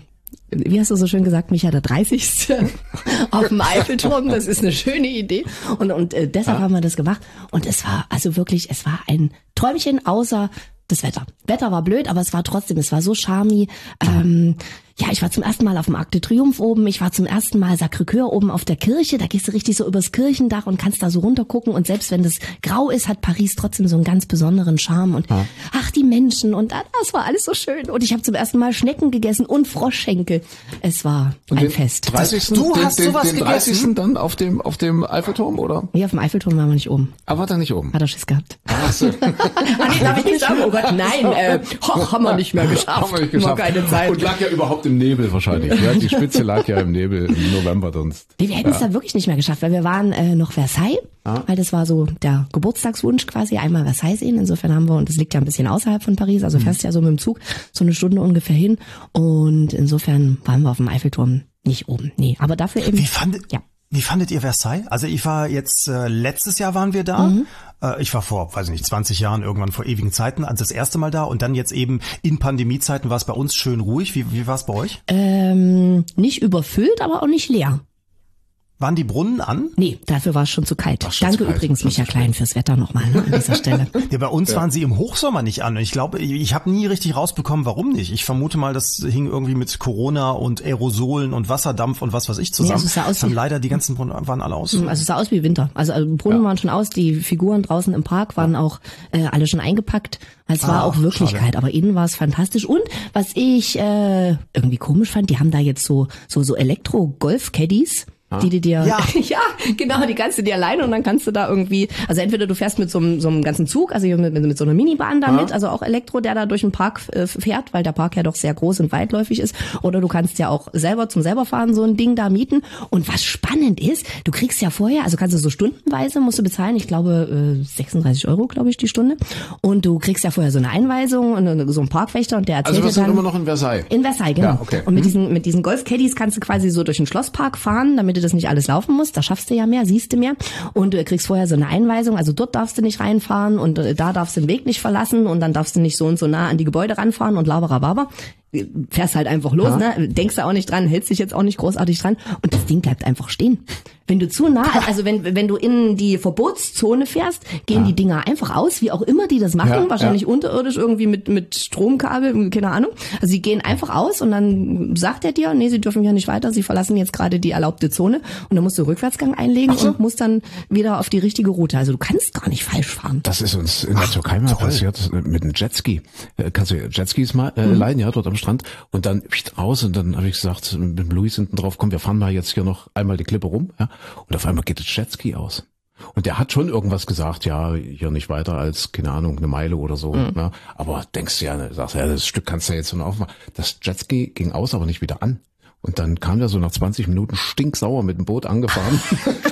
wie hast du so schön gesagt, Micha, der dreißigste auf dem Eiffelturm. Das ist eine schöne Idee. Und, und äh, deshalb ja. haben wir das gemacht. Und es war also wirklich, es war ein Träumchen, außer das Wetter. Wetter war blöd, aber es war trotzdem, es war so charmig. Ähm, ja, ich war zum ersten Mal auf dem Arc de Triomphe oben. Ich war zum ersten Mal Sacré-Cœur oben auf der Kirche. Da gehst du richtig so übers Kirchendach und kannst da so runtergucken. Und selbst wenn das grau ist, hat Paris trotzdem so einen ganz besonderen Charme. Und ja. ach, die Menschen. Und das war alles so schön. Und ich habe zum ersten Mal Schnecken gegessen und Froschschenkel. Es war und ein den Fest. dreißigsten Du den, hast den, sowas den gegessen? dreißigsten dann auf dem auf dem Eiffelturm, oder? Nee, auf dem Eiffelturm waren wir nicht oben. Aber war da nicht oben? Hat er Schiss gehabt. Ach so. ah, nee, darf ich nicht sagen. Oh Gott, nein. Äh, hoch, haben wir nicht mehr geschafft. Haben wir nicht geschafft. Keine Zeit. Und lag ja überhaupt im Nebel wahrscheinlich. Ja, die Spitze lag ja im Nebel im November sonst. Nee, wir hätten es ja. da wirklich nicht mehr geschafft, weil wir waren äh, noch Versailles, ah. weil das war so der Geburtstagswunsch quasi, einmal Versailles sehen. Insofern haben wir, und das liegt ja ein bisschen außerhalb von Paris, also mhm. fährst ja so mit dem Zug so eine Stunde ungefähr hin. Und insofern waren wir auf dem Eiffelturm nicht oben. Nee, aber dafür eben. Wie fandet, ja. wie fandet ihr Versailles? Also ich war jetzt, äh, letztes Jahr waren wir da. Mhm. Ich war vor, weiß ich nicht, zwanzig Jahren, irgendwann vor ewigen Zeiten, also das erste Mal da und dann jetzt eben in Pandemiezeiten war es bei uns schön ruhig. Wie, wie war es bei euch? Ähm, nicht überfüllt, aber auch nicht leer. Waren die Brunnen an? Nee, dafür war es schon zu kalt. Schon Danke zu kalt. Übrigens, Micha Klein, fürs Wetter nochmal ne, an dieser Stelle. Ja, bei uns ja. waren sie im Hochsommer nicht an. Ich glaube, ich, ich habe nie richtig rausbekommen, warum nicht. Ich vermute mal, das hing irgendwie mit Corona und Aerosolen und Wasserdampf und was weiß ich zusammen. Ja, also es sah aus wie, leider die ganzen Brunnen waren alle aus. Also es sah aus wie Winter. Also, also Brunnen ja. waren schon aus, die Figuren draußen im Park waren auch äh, alle schon eingepackt. Es war ah, auch Wirklichkeit, schade. Aber innen war es fantastisch. Und was ich äh, irgendwie komisch fand, die haben da jetzt so so so Elektro-Golf-Caddies. Die du dir, ja. ja, genau, die kannst du dir alleine und dann kannst du da irgendwie, also entweder du fährst mit so einem, so einem ganzen Zug, also mit, mit so einer Minibahn da mit, also auch Elektro, der da durch den Park äh, fährt, weil der Park ja doch sehr groß und weitläufig ist, oder du kannst ja auch selber zum selberfahren so ein Ding da mieten. Und was spannend ist, du kriegst ja vorher, also kannst du so stundenweise, musst du bezahlen, ich glaube äh, sechsunddreißig Euro, glaube ich, die Stunde, und du kriegst ja vorher so eine Einweisung und so einen Parkwächter und der erzählt dir dann. Also wir sind immer noch in Versailles? In Versailles, genau. Ja, okay. Und mit diesen, mit diesen Golf-Caddies kannst du quasi so durch den Schlosspark fahren, damit du das nicht alles laufen musst, da schaffst du ja mehr, siehst du mehr und du kriegst vorher so eine Einweisung, also dort darfst du nicht reinfahren und da darfst du den Weg nicht verlassen und dann darfst du nicht so und so nah an die Gebäude ranfahren und laberababa. Fährst halt einfach los, ja. ne? Denkst du auch nicht dran, hältst dich jetzt auch nicht großartig dran und das Ding bleibt einfach stehen. Wenn du zu nah, also wenn wenn du in die Verbotszone fährst, gehen ja. die Dinger einfach aus, wie auch immer die das machen, ja, wahrscheinlich ja. unterirdisch irgendwie mit mit Stromkabel, keine Ahnung. Also sie gehen einfach aus und dann sagt er dir, nee, sie dürfen ja nicht weiter, sie verlassen jetzt gerade die erlaubte Zone und dann musst du Rückwärtsgang einlegen so. Und musst dann wieder auf die richtige Route. Also du kannst gar nicht falsch fahren. Das ist uns in der Ach, Türkei mal toll. passiert mit einem Jetski. Kannst du Jetskis mal äh, mhm. leihen, ja, dort am Strand und dann raus und dann habe ich gesagt mit dem Luis hinten drauf, komm, wir fahren mal jetzt hier noch einmal die Klippe rum, ja, und auf einmal geht das Jetski aus. Und der hat schon irgendwas gesagt, ja, hier nicht weiter als, keine Ahnung, eine Meile oder so, mhm. ne? Aber denkst du ja, sagst ja, das Stück kannst du ja jetzt noch aufmachen. Das Jetski ging aus, aber nicht wieder an. Und dann kam der so nach zwanzig Minuten stinksauer mit dem Boot angefahren.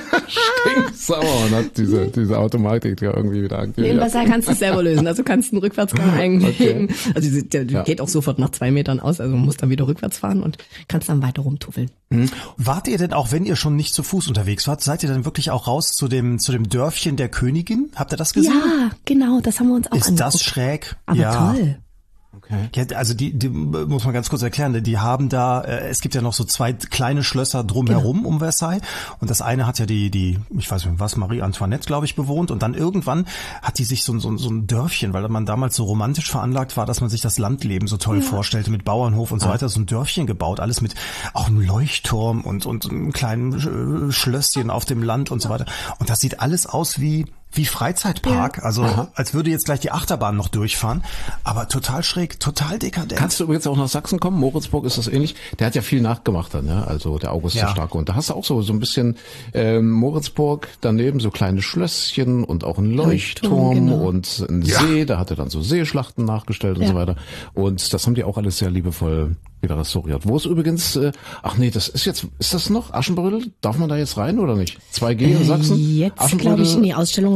Stinksauer und hat diese, diese Automatik ja irgendwie wieder aktiviert. In Versailles kannst du es selber lösen. Also kannst du einen Rückwärtsgang einlegen. Okay. Also der ja. geht auch sofort nach zwei Metern aus. Also musst dann wieder rückwärts fahren und kannst dann weiter rumtuffeln. Mhm. Wart ihr denn auch, wenn ihr schon nicht zu Fuß unterwegs wart, seid ihr dann wirklich auch raus zu dem, zu dem Dörfchen der Königin? Habt ihr das gesehen? Ja, genau. Das haben wir uns auch Ist angeguckt. Das schräg? Aber ja. toll. Okay. Ja, also die, die muss man ganz kurz erklären, die haben da, äh, es gibt ja noch so zwei kleine Schlösser drumherum genau. um Versailles und das eine hat ja die, die, ich weiß nicht was, Marie Antoinette, glaube ich, bewohnt und dann irgendwann hat die sich so, so, so ein Dörfchen, weil man damals so romantisch veranlagt war, dass man sich das Landleben so toll ja. vorstellte mit Bauernhof und so weiter, so ein Dörfchen gebaut, alles mit auch einem Leuchtturm und, und einem kleinen Schlösschen auf dem Land und so weiter und das sieht alles aus wie Wie Freizeitpark, ja. also Aha. als würde jetzt gleich die Achterbahn noch durchfahren, aber total schräg, total dekadent. Kannst du übrigens auch nach Sachsen kommen? Moritzburg ist das ähnlich. Der hat ja viel nachgemacht dann, ne? Also der August ja. der Starke. Und da hast du auch so so ein bisschen ähm, Moritzburg, daneben so kleine Schlösschen und auch ein Leuchtturm, Leuchtturm genau. und ein ja. See. Da hat er dann so Seeschlachten nachgestellt und ja. so weiter. Und das haben die auch alles sehr liebevoll wieder restauriert. Wo ist übrigens, äh, ach nee, das ist jetzt, ist das noch Aschenbrödel? Darf man da jetzt rein oder nicht? zwei G in Sachsen? Äh, jetzt glaube ich, nee, Ausstellungen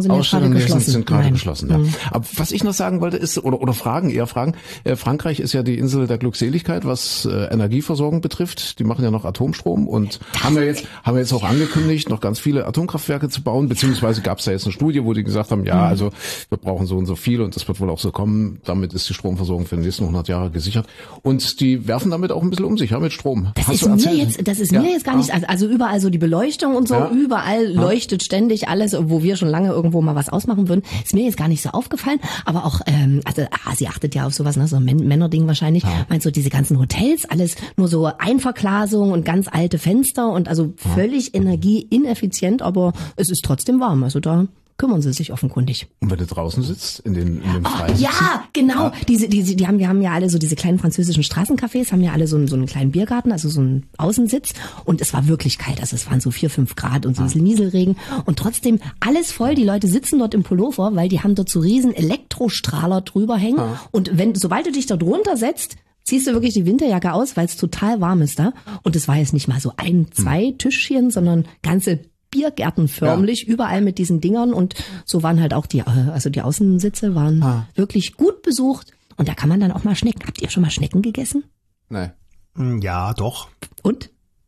sind ja gerade geschlossen. sind, sind gerade Nein. geschlossen, ja. Mhm. Aber was ich noch sagen wollte ist, oder, oder Fragen, eher Fragen, äh, Frankreich ist ja die Insel der Glückseligkeit, was äh, Energieversorgung betrifft. Die machen ja noch Atomstrom und haben ja jetzt, haben wir jetzt auch angekündigt, noch ganz viele Atomkraftwerke zu bauen, beziehungsweise gab es da jetzt eine Studie, wo die gesagt haben, ja, also wir brauchen so und so viel und das wird wohl auch so kommen. Damit ist die Stromversorgung für die nächsten hundert Jahre gesichert. Und die werfen damit auch ein bisschen um sich, ja, mit Strom. Das Hast ist du mir erzählt? jetzt, das ist Ja. mir jetzt gar nicht, also, also überall so die Beleuchtung und so, Ja. überall leuchtet ständig alles, wo wir schon lange irgendwo mal was ausmachen würden. Ist mir jetzt gar nicht so aufgefallen, aber auch, ähm, also ah, sie achtet ja auf sowas, ne, so ein Män- Männerding wahrscheinlich. Ja. Meinst du, diese ganzen Hotels, alles nur so Einverglasung und ganz alte Fenster und also völlig energieineffizient, aber es ist trotzdem warm, also da kümmern sie sich offenkundig. Und wenn du draußen sitzt, in den, in den Oh, Freien. ja, genau. Diese, diese, die haben, die haben ja alle so diese kleinen französischen Straßencafés, haben ja alle so einen, so einen kleinen Biergarten, also so einen Außensitz. Und es war wirklich kalt. Also es waren so vier, fünf Grad und so ein bisschen Nieselregen. Und trotzdem alles voll. Die Leute sitzen dort im Pullover, weil die haben dort so riesen Elektrostrahler drüber hängen. Ah. Und wenn, sobald du dich da drunter setzt, ziehst du wirklich die Winterjacke aus, weil es total warm ist da. Und es war jetzt nicht mal so ein, zwei Tischchen, sondern ganze Biergärten förmlich, ja. Überall mit diesen Dingern und so waren halt auch die, also die Außensitze waren ah. wirklich gut besucht und da kann man dann auch mal Schnecken. Habt ihr schon mal Schnecken gegessen? Nein. Ja, doch. Und?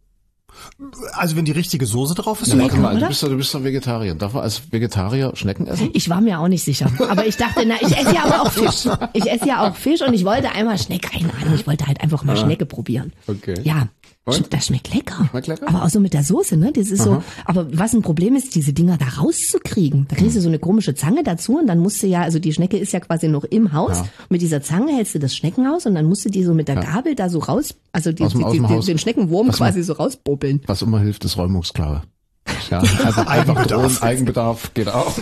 Also wenn die richtige Soße drauf ist, ja, warte mal, oder? du bist doch, du bist doch Vegetarier. Darf man als Vegetarier Schnecken essen? Ich war mir auch nicht sicher. Aber ich dachte, na, ich esse ja aber auch Fisch. Ich esse ja auch Fisch und ich wollte einmal Schnecke, keine Ahnung, ich wollte halt einfach mal ah. Schnecke probieren. Okay. Ja. Und? Das schmeckt lecker. Schmeckt lecker. Aber auch so mit der Soße, ne? Das ist Aha. so. Aber was ein Problem ist, diese Dinger da rauszukriegen. Da kriegst du so eine komische Zange dazu und dann musst du ja, also die Schnecke ist ja quasi noch im Haus. Ja. Mit dieser Zange hältst du das Schneckenhaus und dann musst du die so mit der ja. Gabel da so raus, also die, dem, die, die, den Schneckenwurm was quasi man, so rausbubbeln. Was immer hilft, ist Räumungsklare. Ja, also einfach drohen, Eigenbedarf geht auch.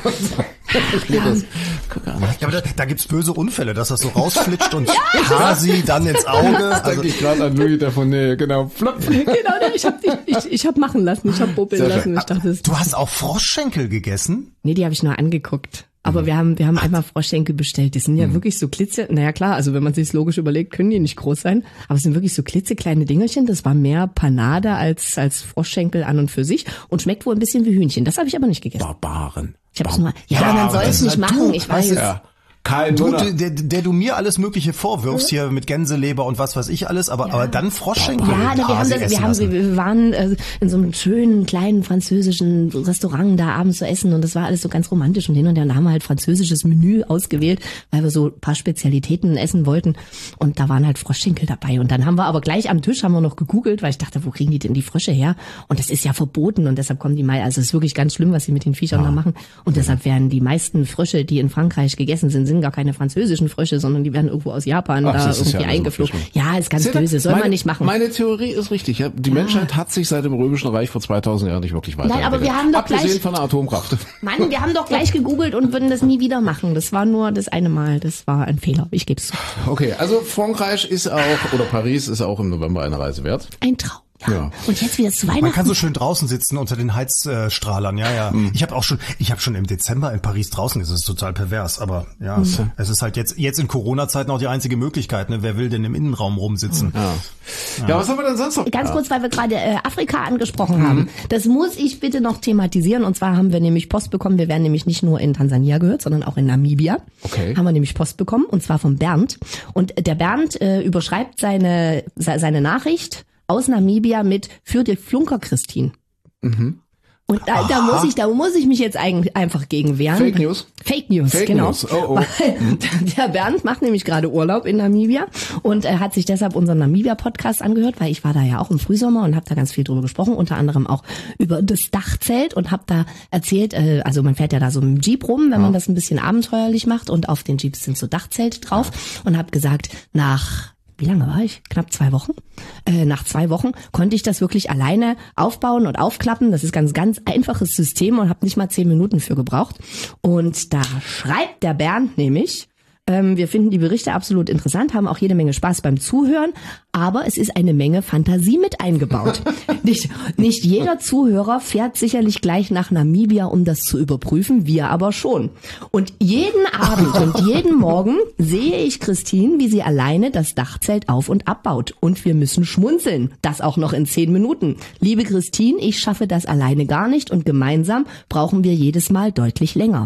Ja. Ja, aber da, da gibt's böse Unfälle, dass das so rausflitscht und Hasi dann ins Auge. Also denke ich gerade an Louis der von Nähe, genau. Flop. Genau, ich hab, ich, ich, ich hab machen lassen, ich hab bubbeln lassen. Ich dachte, du hast auch Froschschenkel gegessen? Nee, die habe ich nur angeguckt. Aber wir haben, wir haben einmal Froschschenkel bestellt. Die sind ja mhm. wirklich so klitze, naja klar, also wenn man sich's logisch überlegt, können die nicht groß sein. Aber es sind wirklich so klitzekleine Dingerchen. Das war mehr Panade als, als Froschschenkel an und für sich und schmeckt wohl ein bisschen wie Hühnchen. Das habe ich aber nicht gegessen. Barbaren. Ich hab's nur, ja, ja, man soll es nicht machen, ich weiß. Ja. Kein du, der, der du mir alles Mögliche vorwirfst hier mit Gänseleber und was weiß ich alles, aber ja. aber dann Froschschenkel. Ja, wir haben das, wir haben, wir waren äh, in so einem schönen kleinen französischen Restaurant da abends zu essen und das war alles so ganz romantisch und hin und her. Und da haben wir halt französisches Menü ausgewählt, weil wir so ein paar Spezialitäten essen wollten und da waren halt Froschschenkel dabei. Und dann haben wir aber gleich am Tisch haben wir noch gegoogelt, weil ich dachte, wo kriegen die denn die Frösche her? Und das ist ja verboten und deshalb kommen die mal, also es ist wirklich ganz schlimm, was sie mit den Viechern ja. da machen. Und deshalb werden die meisten Frösche, die in Frankreich gegessen sind, sind gar keine französischen Frösche, sondern die werden irgendwo aus Japan Ach, da irgendwie ja eingeflogen. So ja, ist ganz böse, soll meine, man nicht machen. Meine Theorie ist richtig. Ja? Die ja. Menschheit hat sich seit dem Römischen Reich vor zweitausend Jahren nicht wirklich weiterentwickelt. Nein, aber wir haben doch Abgesehen gleich, von der Atomkraft. Mann, wir haben doch gleich gegoogelt und würden das nie wieder machen. Das war nur das eine Mal. Das war ein Fehler. Ich gebe es zu. Okay, also Frankreich ist auch, oder Paris ist auch im November eine Reise wert. Ein Traum. Ja. ja. Und jetzt wieder zu Weihnachten. Man kann so schön draußen sitzen unter den Heizstrahlern. Ja, ja. Mhm. Ich habe auch schon, ich habe schon im Dezember in Paris draußen. Das ist total pervers, aber ja, mhm. es, es ist halt jetzt jetzt in Corona-Zeiten auch die einzige Möglichkeit. Ne? Wer will denn im Innenraum rumsitzen? Ja. Ja. ja, was haben wir denn sonst noch? Ganz ja. kurz, weil wir gerade äh, Afrika angesprochen mhm. haben. Das muss ich bitte noch thematisieren. Und zwar haben wir nämlich Post bekommen. Wir werden nämlich nicht nur in Tansania gehört, sondern auch in Namibia. Okay. Haben wir nämlich Post bekommen. Und zwar vom Bernd. Und der Bernd äh, überschreibt seine seine Nachricht aus Namibia mit für die Flunker Christine. Mhm. Und da, da muss ich, da muss ich mich jetzt eigentlich einfach gegen wehren. Fake News? Fake News, Fake genau. News. Oh, oh. Weil der Bernd macht nämlich gerade Urlaub in Namibia und er hat sich deshalb unseren Namibia-Podcast angehört, weil ich war da ja auch im Frühsommer und habe da ganz viel drüber gesprochen, unter anderem auch über das Dachzelt und habe da erzählt, also man fährt ja da so mit dem Jeep rum, wenn ja. man das ein bisschen abenteuerlich macht und auf den Jeeps sind so Dachzelte drauf und habe gesagt, nach Wie lange war ich? Knapp zwei Wochen. Äh, nach zwei Wochen konnte ich das wirklich alleine aufbauen und aufklappen. Das ist ganz, ganz einfaches System und habe nicht mal zehn Minuten für gebraucht. Und da schreibt der Bernd nämlich, ähm, wir finden die Berichte absolut interessant, haben auch jede Menge Spaß beim Zuhören, aber es ist eine Menge Fantasie mit eingebaut. nicht, nicht jeder Zuhörer fährt sicherlich gleich nach Namibia, um das zu überprüfen, wir aber schon. Und jeden Abend und jeden Morgen sehe ich Christine, wie sie alleine das Dachzelt auf- und abbaut. Und wir müssen schmunzeln. Das auch noch in zehn Minuten. Liebe Christine, ich schaffe das alleine gar nicht und gemeinsam brauchen wir jedes Mal deutlich länger.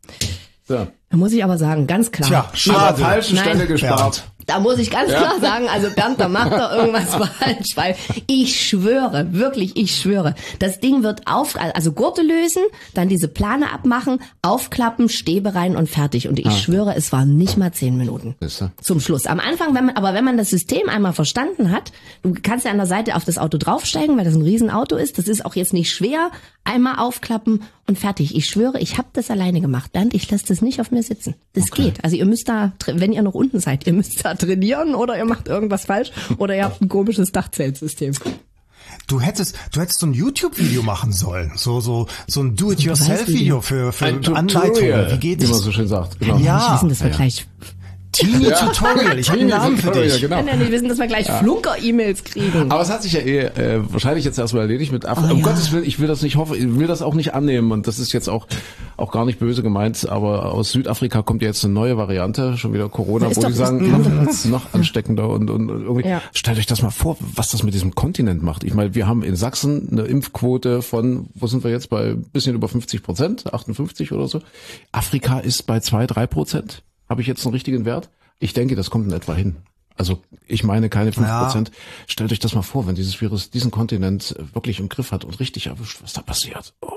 Ja. Da muss ich aber sagen, ganz klar. Tja, An schade. der falschen Nein. Stelle gespart. Da muss ich ganz Ja. klar sagen, also Bernd, da macht er irgendwas falsch, weil ich schwöre, wirklich, ich schwöre, das Ding wird auf, also Gurte lösen, dann diese Plane abmachen, aufklappen, Stäbe rein und fertig. Und ich Ah. schwöre, es waren nicht mal zehn Minuten Siehste? zum Schluss. Am Anfang, wenn man, aber wenn man das System einmal verstanden hat, du kannst ja an der Seite auf das Auto draufsteigen, weil das ein Riesenauto ist, das ist auch jetzt nicht schwer, einmal aufklappen und fertig. Ich schwöre, ich habe das alleine gemacht. Bernd, ich lasse das nicht auf mir sitzen. Das Okay. geht. Also ihr müsst da, wenn ihr noch unten seid, ihr müsst da trainieren oder ihr macht irgendwas falsch oder ihr habt ein komisches Dachzeltsystem. Du hättest, du hättest so ein YouTube-Video machen sollen. So, so, so ein Do-it-yourself-Video für, für Ein Anleitungen. Tutorial, Wie geht wie man es? so schön sagt. Genau. Ja. Ich wissen, dass wir ja. gleich, Teenie-Tutorial. Ich habe einen Namen für Tutorial, dich. genau. kann ja nicht wissen, dass wir gleich Flunker-E-Mails kriegen. Aber es hat sich ja eh, äh, wahrscheinlich jetzt erstmal erledigt mit Afrika. Oh, um ja. Gottes Willen, ich will das nicht hoffen, ich will das auch nicht annehmen und das ist jetzt auch auch gar nicht böse gemeint, aber aus Südafrika kommt ja jetzt eine neue Variante, schon wieder Corona, Da ist wo doch- die sagen, ist- noch, noch ansteckender und, und irgendwie. Ja. Stellt euch das mal vor, was das mit diesem Kontinent macht. Ich meine, wir haben in Sachsen eine Impfquote von, wo sind wir jetzt, bei ein bisschen über fünfzig Prozent, achtundfünfzig oder so. Afrika ist bei zwei, drei Prozent. Habe ich jetzt einen richtigen Wert? Ich denke, das kommt in etwa hin. Also ich meine keine fünf Prozent. Ja. Stellt euch das mal vor, wenn dieses Virus diesen Kontinent wirklich im Griff hat und richtig erwischt, was da passiert. Oh.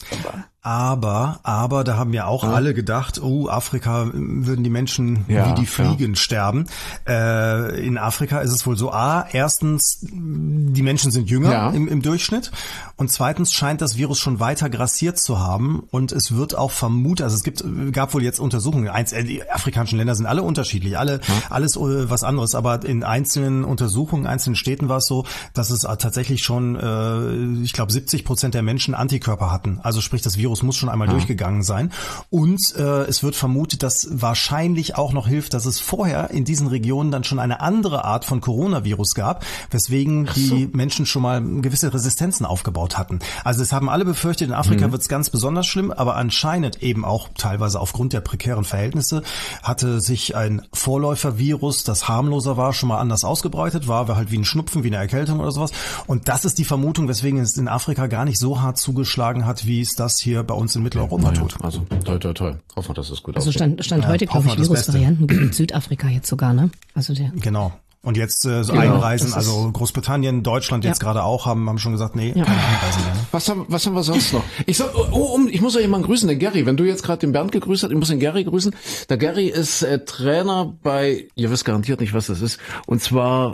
Aber, aber da haben ja auch ja. alle gedacht, oh, Afrika würden die Menschen ja, wie die Fliegen ja. sterben. Äh, in Afrika ist es wohl so, a, erstens, die Menschen sind jünger ja. im, im Durchschnitt und zweitens scheint das Virus schon weiter grassiert zu haben und es wird auch vermutet, also es gibt, gab wohl jetzt Untersuchungen, eins, die afrikanischen Länder sind alle unterschiedlich, alle, ja. alles äh, was anderes, aber in einzelnen Untersuchungen, einzelnen Städten war es so, dass es tatsächlich schon, äh, ich glaube, siebzig Prozent der Menschen Antikörper hatten. Also sprich, das Virus muss schon einmal ja. durchgegangen sein. Und äh, es wird vermutet, dass wahrscheinlich auch noch hilft, dass es vorher in diesen Regionen dann schon eine andere Art von Coronavirus gab, weswegen so. die Menschen schon mal gewisse Resistenzen aufgebaut hatten. Also es haben alle befürchtet, in Afrika mhm. wird es ganz besonders schlimm, aber anscheinend eben auch teilweise aufgrund der prekären Verhältnisse hatte sich ein Vorläufervirus, das harmloser war, schon mal anders ausgebreitet, war halt wie ein Schnupfen, wie eine Erkältung oder sowas. Und das ist die Vermutung, weswegen es in Afrika gar nicht so hart zugeschlagen hat, wie es das hier bei uns in Mitteleuropa ja, tut. Also toll, toll, toll. Hoffen wir, dass es gut Also aussieht. stand, stand ja, heute, glaube ich, Virusvarianten in Südafrika jetzt sogar, ne? Also der. Genau. Und jetzt äh, so genau, einreisen, also Großbritannien, Deutschland jetzt ja. gerade auch, haben haben schon gesagt, nee, ja. keine Einreisen mehr. Ne? Was haben, was haben wir sonst noch? Ich sag, oh, um, ich muss ja jemanden grüßen, den Gary. Wenn du jetzt gerade den Bernd gegrüßt hast, ich muss den Gary grüßen. Der Gary ist äh, Trainer bei, ihr wisst garantiert nicht, was das ist, und zwar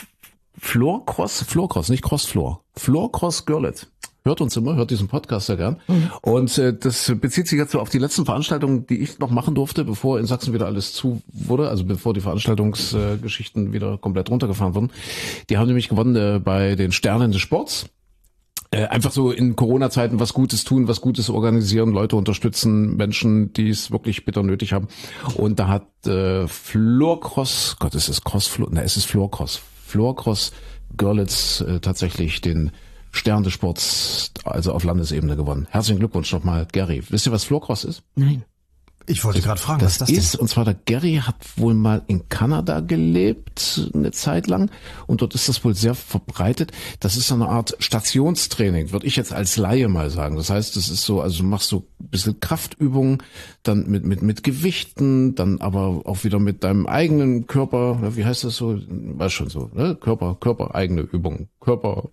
Floorcross, Floorcross, nicht Crossfloor, Floorcross Görlitz. Hört uns immer, hört diesen Podcast sehr gern. Mhm. Und äh, das bezieht sich jetzt so auf die letzten Veranstaltungen, die ich noch machen durfte, bevor in Sachsen wieder alles zu wurde, also bevor die Veranstaltungsgeschichten äh, wieder komplett runtergefahren wurden. Die haben nämlich gewonnen äh, bei den Sternen des Sports. Äh, einfach so in Corona-Zeiten was Gutes tun, was Gutes organisieren, Leute unterstützen, Menschen, die es wirklich bitter nötig haben. Und da hat äh, Floorcross, Gott, ist es Crossfloor? Ne, es ist Floorcross. Floorcross Görlitz äh, tatsächlich den Stern des Sports, also auf Landesebene gewonnen. Herzlichen Glückwunsch nochmal, Gary. Wisst ihr, was Floorcross ist? Nein. Ich wollte gerade fragen, das was ist das denn? ist, und zwar der Gary hat wohl mal in Kanada gelebt, eine Zeit lang, und dort ist das wohl sehr verbreitet. Das ist so eine Art Stationstraining, würde ich jetzt als Laie mal sagen. Das heißt, das ist so, also du machst so ein bisschen Kraftübungen, dann mit mit mit Gewichten, dann aber auch wieder mit deinem eigenen Körper, wie heißt das so, weiß schon so, ne? Körper, Körper, eigene Übungen, Körper.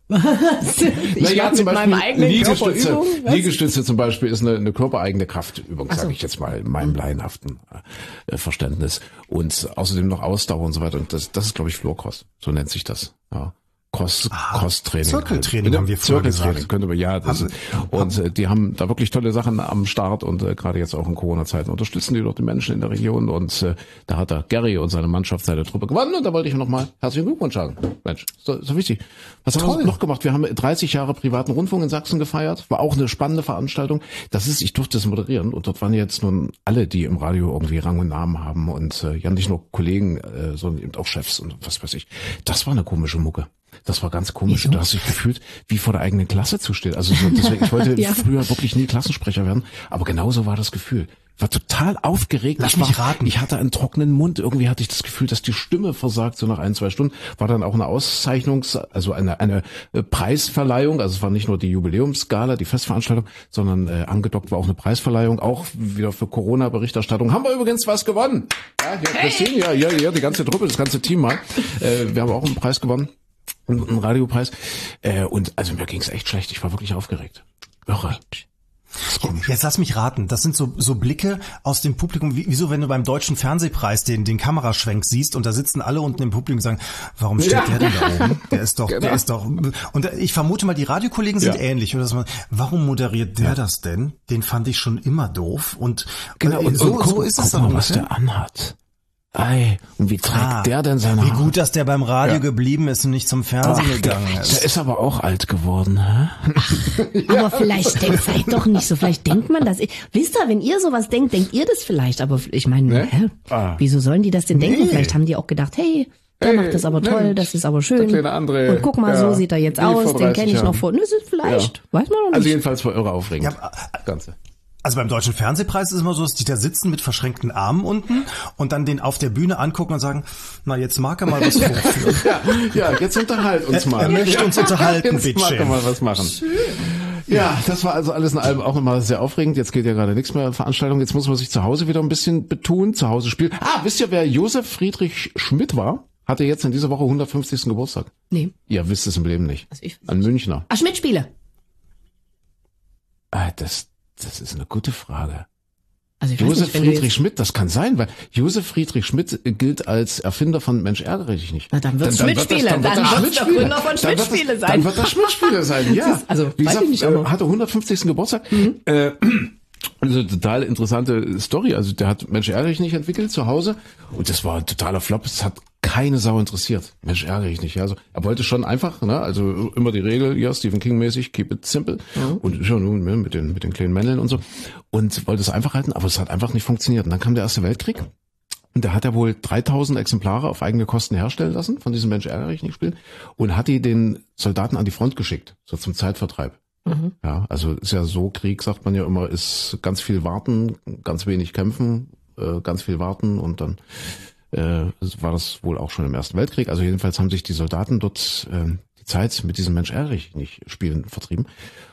ich naja, mit zum meinem Beispiel eigenen Liegestütze, Körperübung, Liegestütze zum Beispiel ist eine, eine körpereigene Kraftübung, Ach so. sage ich jetzt mal in meinem laienhaften äh, Verständnis. Und außerdem noch Ausdauer und so weiter. Und das, das ist, glaube ich, Floorcross. So nennt sich das. Ja. Cross, ah, Cross-Training. Zirkeltraining haben wir früher gesagt. Könnte man, ja, das ist, und äh, die haben da wirklich tolle Sachen am Start und äh, gerade jetzt auch in Corona-Zeiten unterstützen die dort die Menschen in der Region und äh, da hat der Gary und seine Mannschaft, seine Truppe gewonnen und da wollte ich nochmal herzlichen Glückwunsch sagen. Mensch, so, so wichtig. Was Toll. haben wir noch gemacht? Wir haben dreißig Jahre privaten Rundfunk in Sachsen gefeiert. War auch eine spannende Veranstaltung. Das ist, ich durfte das moderieren und dort waren jetzt nun alle, die im Radio irgendwie Rang und Namen haben und äh, ja nicht nur Kollegen, äh, sondern eben auch Chefs und was weiß ich. Das war eine komische Mucke. Das war ganz komisch. Du hast dich gefühlt, wie vor der eigenen Klasse zu stehen. Also so, deswegen, ich wollte ja. früher wirklich nie Klassensprecher werden, aber genauso war das Gefühl. war total aufgeregt. Lass ich war, mich raten. Ich hatte einen trockenen Mund. Irgendwie hatte ich das Gefühl, dass die Stimme versagt, so nach ein, zwei Stunden. War dann auch eine Auszeichnungs-, also eine, eine Preisverleihung. Also es war nicht nur die Jubiläumsgala, die Festveranstaltung, sondern äh, angedockt war auch eine Preisverleihung. Auch wieder für Corona-Berichterstattung. Haben wir übrigens was gewonnen. Ja, hier, Christine, ja, ja, ja, die ganze Truppe, das ganze Team mal. Äh, wir haben auch einen Preis gewonnen. Einen Radiopreis. Äh, und also mir ging's echt schlecht. Ich war wirklich aufgeregt. Irre. Jetzt lass mich raten, das sind so so Blicke aus dem Publikum, wie, wieso wenn du beim Deutschen Fernsehpreis den den Kameraschwenk siehst und da sitzen alle unten im Publikum und sagen, warum steht ja. der denn da oben? Der ist doch, genau. der ist doch, und ich vermute mal, die Radiokollegen sind ja. ähnlich, oder so, warum moderiert der ja. das denn? Den fand ich schon immer doof und, genau, und so, und guck, so ist guck es mal, dann was der anhat. Ei, und wie trägt ah, der denn seine Haare? Wie gut, dass der beim Radio ja. geblieben ist und nicht zum Fernsehen Ach, gegangen ist. Der ist aber auch alt geworden, hä? Ach, ja. Aber vielleicht denkt, seid doch nicht so, vielleicht denkt man das. Wisst ihr, wenn ihr sowas denkt, denkt ihr das vielleicht, aber ich meine, ne? hä? Ah. Wieso sollen die das denn denken? Nee. Vielleicht haben die auch gedacht, hey, der hey, macht das aber toll, Mensch, das ist aber schön. Der kleine André, und guck mal, ja, so sieht er jetzt aus, den kenne ich noch vor. Das ist vielleicht, ja. weiß man noch nicht. Also jedenfalls war irre aufregend. Ja, das Ganze. Also beim Deutschen Fernsehpreis ist es immer so, dass die da sitzen mit verschränkten Armen unten und dann den auf der Bühne angucken und sagen, na jetzt mag er mal was vorführen. ja, ja, jetzt unterhalt uns mal. Er, er möchte uns unterhalten, bitte. Jetzt mag er mal was machen. Schön. Ja, das war also alles in allem auch immer sehr aufregend. Jetzt geht ja gerade nichts mehr Veranstaltung. Jetzt muss man sich zu Hause wieder ein bisschen betun, zu Hause spielen. Ah, wisst ihr, wer Josef Friedrich Schmidt war? Hatte jetzt in dieser Woche hundertfünfzigsten Geburtstag. Nee. Ihr wisst es im Leben nicht. Also ich Ein Münchner. Ah, Schmidt-Spiele. Ah, das Das ist eine gute Frage. Also ich Josef nicht, Friedrich Schmidt, das kann sein, weil Josef Friedrich Schmidt gilt als Erfinder von Mensch ärgere dich nicht. Na, dann wird es Schmidt-Spiele, dann, dann, dann wird es der Gründer von Schmidt-Spiele sein. Dann wird das Schmidt-Spiele sein, ja. Ist, also, wie gesagt, nicht, äh, hatte hundertfünfzigsten Geburtstag. Mhm. Äh, also total interessante Story. Also der hat Mensch ärgere dich nicht entwickelt zu Hause und das war ein totaler Flop. Es hat keine Sau interessiert. Mensch ärgere ich nicht. Also er wollte schon einfach, ne, also immer die Regel, ja, Stephen King mäßig, keep it simple mhm. und schon nun ne, mit den mit den kleinen Männchen und so und wollte es einfach halten, aber es hat einfach nicht funktioniert. Und dann kam der Erste Weltkrieg und da hat er wohl dreitausend Exemplare auf eigene Kosten herstellen lassen von diesem Mensch ärgere ich nicht Spielen und hat die den Soldaten an die Front geschickt, so zum Zeitvertreib. Mhm. Ja, also ist ja so, Krieg, sagt man ja immer, ist ganz viel warten, ganz wenig kämpfen, äh, ganz viel warten und dann äh, war das wohl auch schon im Ersten Weltkrieg. Also jedenfalls haben sich die Soldaten dort äh, die Zeit mit diesem Mensch ärgere ich nicht Spielen vertrieben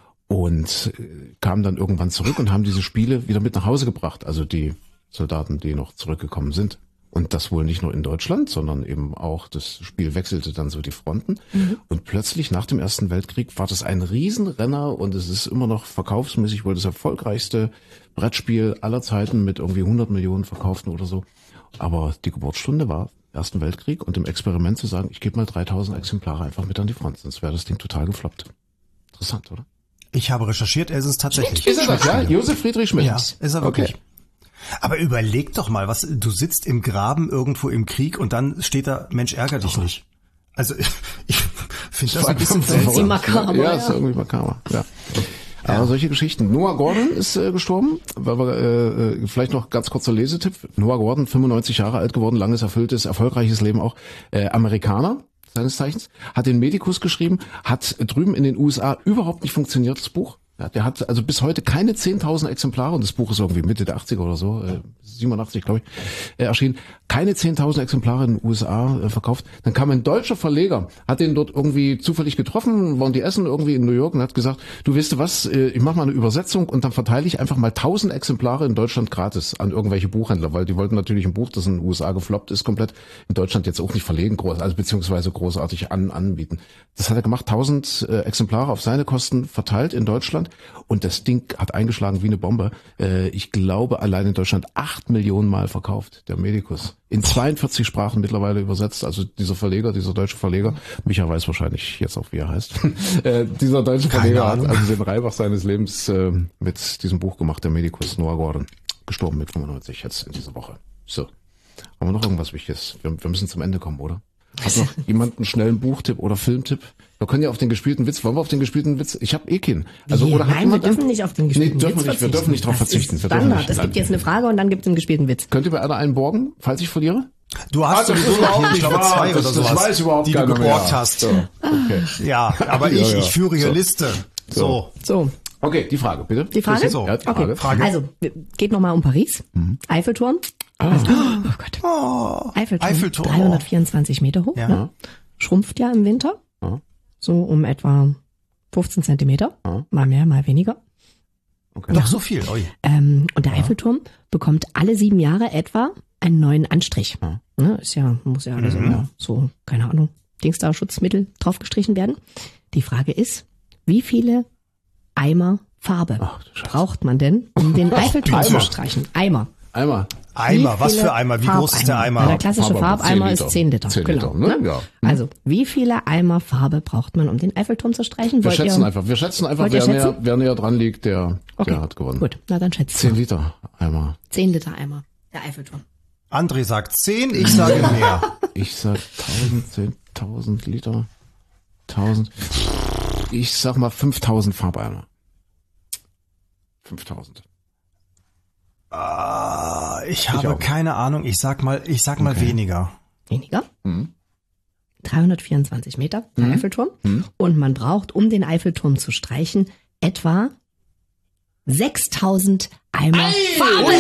und äh, kamen dann irgendwann zurück und haben diese Spiele wieder mit nach Hause gebracht. Also die Soldaten, die noch zurückgekommen sind. Und das wohl nicht nur in Deutschland, sondern eben auch, das Spiel wechselte dann so die Fronten. Mhm. Und plötzlich nach dem Ersten Weltkrieg war das ein Riesenrenner und es ist immer noch verkaufsmäßig wohl das erfolgreichste Brettspiel aller Zeiten mit irgendwie hundert Millionen verkauften oder so. Aber die Geburtsstunde war Ersten Weltkrieg und im Experiment zu sagen, ich gebe mal dreitausend Exemplare einfach mit an die Front, sonst wäre das Ding total gefloppt. Interessant, oder? Ich habe recherchiert, er ist es tatsächlich. Ist er das, ja? Josef Friedrich Schmidt. Ja, ist er wirklich. Okay. Aber überleg doch mal, was du sitzt im Graben irgendwo im Krieg und dann steht da, Mensch, ärger dich nicht. Also ich, ich finde das ein bisschen seltsam. Makaber, ja, ist irgendwie makaber. Ja. Aber ja. solche Geschichten. Noah Gordon ist äh, gestorben, weil wir äh, vielleicht noch ganz kurzer Lesetipp. Noah Gordon, fünfundneunzig Jahre alt geworden, langes, erfülltes, erfolgreiches Leben auch. Äh, Amerikaner seines Zeichens, hat den Medicus geschrieben, hat drüben in den U S A überhaupt nicht funktioniert, das Buch. Ja, der hat also bis heute keine zehntausend Exemplare, und das Buch ist irgendwie Mitte der achtziger oder so, äh, siebenundachtzig glaube ich, äh, erschienen, keine zehntausend Exemplare in den U S A äh, verkauft. Dann kam ein deutscher Verleger, hat den dort irgendwie zufällig getroffen, waren die essen irgendwie in New York und hat gesagt, du weißt du was, äh, ich mache mal eine Übersetzung und dann verteile ich einfach mal tausend Exemplare in Deutschland gratis an irgendwelche Buchhändler, weil die wollten natürlich ein Buch, das in den U S A gefloppt ist, komplett in Deutschland jetzt auch nicht verlegen, groß, also beziehungsweise großartig an, anbieten. Das hat er gemacht, tausend äh, Exemplare auf seine Kosten verteilt in Deutschland. Und das Ding hat eingeschlagen wie eine Bombe. Äh, ich glaube, allein in Deutschland acht Millionen Mal verkauft, der Medicus. In zweiundvierzig Sprachen mittlerweile übersetzt. Also dieser Verleger, dieser deutsche Verleger, Micha weiß wahrscheinlich jetzt auch, wie er heißt. äh, dieser deutsche Verleger hat also den Reibach seines Lebens äh, mit diesem Buch gemacht, der Medicus, Noah Gordon. Gestorben mit fünfundneunzig jetzt in dieser Woche. So, haben wir noch irgendwas Wichtiges? Wir, wir müssen zum Ende kommen, oder? Hat noch jemand einen schnellen Buchtipp oder Filmtipp? Wir können ja auf den gespielten Witz, wollen wir auf den gespielten Witz? Ich habe eh keinen. Also, ja, oder hat nein, wir dürfen nicht auf den gespielten nee, dürfen Witz nicht, wir dürfen nicht darauf verzichten. Das ist Standard. Es gibt jetzt eine Frage und dann gibt es einen gespielten Witz. Könnt ihr mir einer einen borgen, falls ich verliere? Du hast also sowieso noch, ich glaube, zwei oder sowas, das weiß überhaupt die du geborgt hast. So, okay. Ja, aber ich, ja, ja. ich führe hier so. Liste. So. So. Okay, die Frage, bitte. Die Frage? So, ja, die Okay, Frage. Frage. also geht nochmal um Paris. Mhm. Eiffelturm. Also, oh Gott. Oh, Eiffelturm, Eiffelturm. dreihundertvierundzwanzig Meter hoch. Ja. Ne? Schrumpft ja im Winter. Ja. So um etwa fünfzehn Zentimeter. Ja. Mal mehr, mal weniger. Okay. Doch so viel. Ui. Ähm, und der Eiffelturm bekommt alle sieben Jahre etwa einen neuen Anstrich. Ja. Ne? Ist ja, muss ja alles Mhm. immer so, keine Ahnung, Dingsda-Schutzmittel draufgestrichen werden. Die Frage ist, wie viele Eimer Farbe Ach, du Scheiße. braucht man denn, um den Eiffelturm zu Eimer. streichen? Eimer. Einmal. Eimer, Wie was viele für Eimer? Wie groß ist der Farbeimer? Eimer? Ja, der klassische Farbe- Farbeimer zehn ist Liter. zehn Liter. zehn Genau, Liter, ne? Ja. Also, wie viele Eimer Farbe braucht man, um den Eiffelturm zu streichen? Wir Wollt schätzen ihr? einfach. Wir schätzen einfach, Wollt ihr wer näher, schätzen? wer näher dran liegt, der, Okay, der hat gewonnen. gut. Na, dann schätzt Zehn mal. Liter einmal. Zehn Liter Eimer. Der Eiffelturm. André sagt zehn, ich sage mehr. Ich sag tausend, zehntausend Liter. Tausend. Ich sag mal fünftausend Farbeimer. fünftausend. Ah, ich habe auch. keine Ahnung. Ich sag mal, ich sag mal Okay. weniger. Weniger? Mhm. dreihundertvierundzwanzig Meter, der Eiffelturm. Und man braucht, um den Eiffelturm zu streichen, etwa sechstausend Eimer Farbe.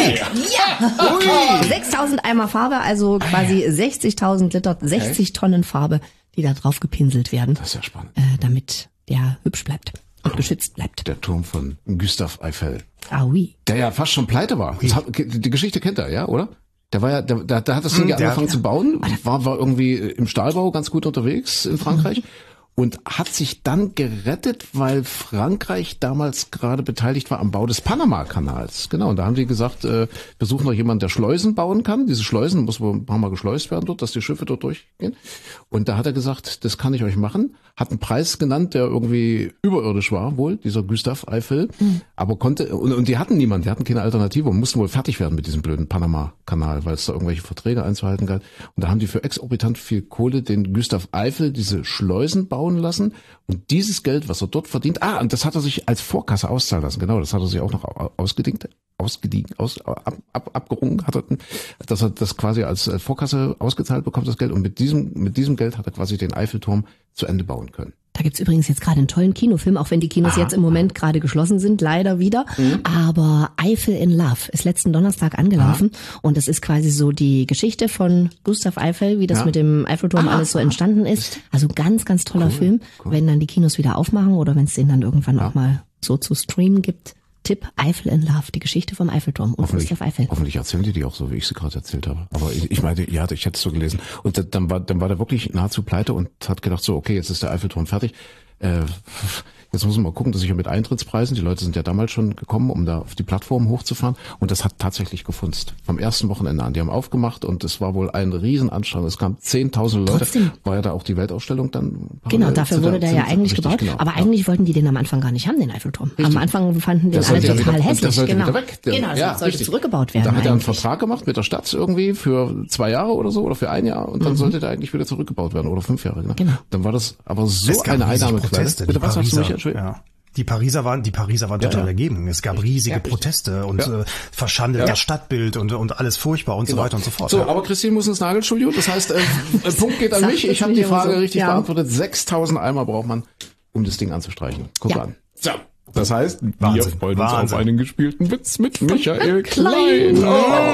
Ja! sechstausend Eimer Farbe, also quasi sechzigtausend Liter, sechzig Tonnen Farbe, die da drauf gepinselt werden, Das ist ja spannend. äh, damit der hübsch bleibt und geschützt bleibt. Der Turm von Gustave Eiffel. Ah oui. Der ja fast schon pleite war. Das hat, die Geschichte kennt er, ja, oder? Der war ja, der, der, der hat das Ding Hm, ja der- angefangen zu bauen, war, war irgendwie im Stahlbau ganz gut unterwegs in Frankreich und hat sich dann gerettet, weil Frankreich damals gerade beteiligt war am Bau des Panama-Kanals. Genau, und da haben die gesagt, äh, wir suchen noch jemanden, der Schleusen bauen kann. Diese Schleusen muss wohl ein paar Mal geschleust werden dort, dass die Schiffe dort durchgehen. Und da hat er gesagt, das kann ich euch machen. Hat einen Preis genannt, der irgendwie überirdisch war, wohl, dieser Gustave Eiffel. Aber konnte, und, und die hatten niemanden, die hatten keine Alternative und mussten wohl fertig werden mit diesem blöden Panama-Kanal, weil es da irgendwelche Verträge einzuhalten galt. Und da haben die für exorbitant viel Kohle den Gustave Eiffel diese Schleusen bauen lassen. Und dieses Geld, was er dort verdient, ah, und das hat er sich als Vorkasse auszahlen lassen. Genau, das hat er sich auch noch ausgedingt, ausgedient, aus, ab, ab, abgerungen, hat er, dass er das quasi als Vorkasse ausgezahlt bekommt, das Geld. Und mit diesem, mit diesem Geld hat er quasi den Eiffelturm zu Ende bauen können. Da gibt's übrigens jetzt gerade einen tollen Kinofilm, auch wenn die Kinos jetzt im Moment gerade geschlossen sind, leider wieder. Mhm. Aber Eiffel in Love ist letzten Donnerstag angelaufen. Und das ist quasi so die Geschichte von Gustav Eiffel, wie das Ja. mit dem Eiffelturm alles so entstanden ist. Also ganz, ganz toller Film. Wenn dann die Kinos wieder aufmachen oder wenn es den dann irgendwann auch mal so zu streamen gibt. Tipp, Eiffel in Love, die Geschichte vom Eiffelturm und Hoffentlich, Gustav Eiffel. hoffentlich erzählen die die auch so, wie ich sie gerade erzählt habe. Aber ich, ich meine, ja, ich hätte es so gelesen. Und da- dann war, dann war der wirklich nahezu pleite und hat gedacht so, okay, jetzt ist der Eiffelturm fertig. Äh, jetzt muss man mal gucken, dass ich ja mit Eintrittspreisen, die Leute sind ja damals schon gekommen, um da auf die Plattform hochzufahren. Und das hat tatsächlich gefunzt. Vom ersten Wochenende an. Die haben aufgemacht und es war wohl ein Riesenanstrengung. Es kamen zehntausend Leute. Trotzdem. War ja da auch die Weltausstellung dann. Genau, parallel dafür zu wurde der zu- ja eigentlich richtig, gebaut. genau. Aber Ja. eigentlich wollten die den am Anfang gar nicht haben, den Eiffelturm. Richtig. Am Anfang fanden den Das alle sollte ja total wieder, hässlich. das sollte genau. wieder weg. Der, genau, das ja, sollte richtig. zurückgebaut werden. Da hat er einen eigentlich. Vertrag gemacht mit der Stadt irgendwie für zwei Jahre oder so oder für ein Jahr und dann sollte der eigentlich wieder zurückgebaut werden oder fünf Jahre. Genau. Genau. Dann war das aber so Es gab eine riesige Einnahmequelle. Proteste. Bitte, Die was hast du, Pariser, Michael? Entschuldigung. ja. Die Pariser waren, die Pariser waren total ja. dagegen. Es gab riesige Ja, richtig. Proteste und Ja. äh, verschandelt das Stadtbild und, und alles furchtbar und so weiter und so fort. So, ja. aber Christine muss ins Nagelstudio. Das heißt, äh, äh, Punkt geht an Sag mich. das Ich habe nicht die immer Frage so. richtig Ja. beantwortet. sechstausend Eimer braucht man, um das Ding anzustreichen. Guck Ja. an. So. Das heißt, wir Wahnsinn, freuen uns Wahnsinn. auf einen gespielten Witz mit Michael Klein. Klein.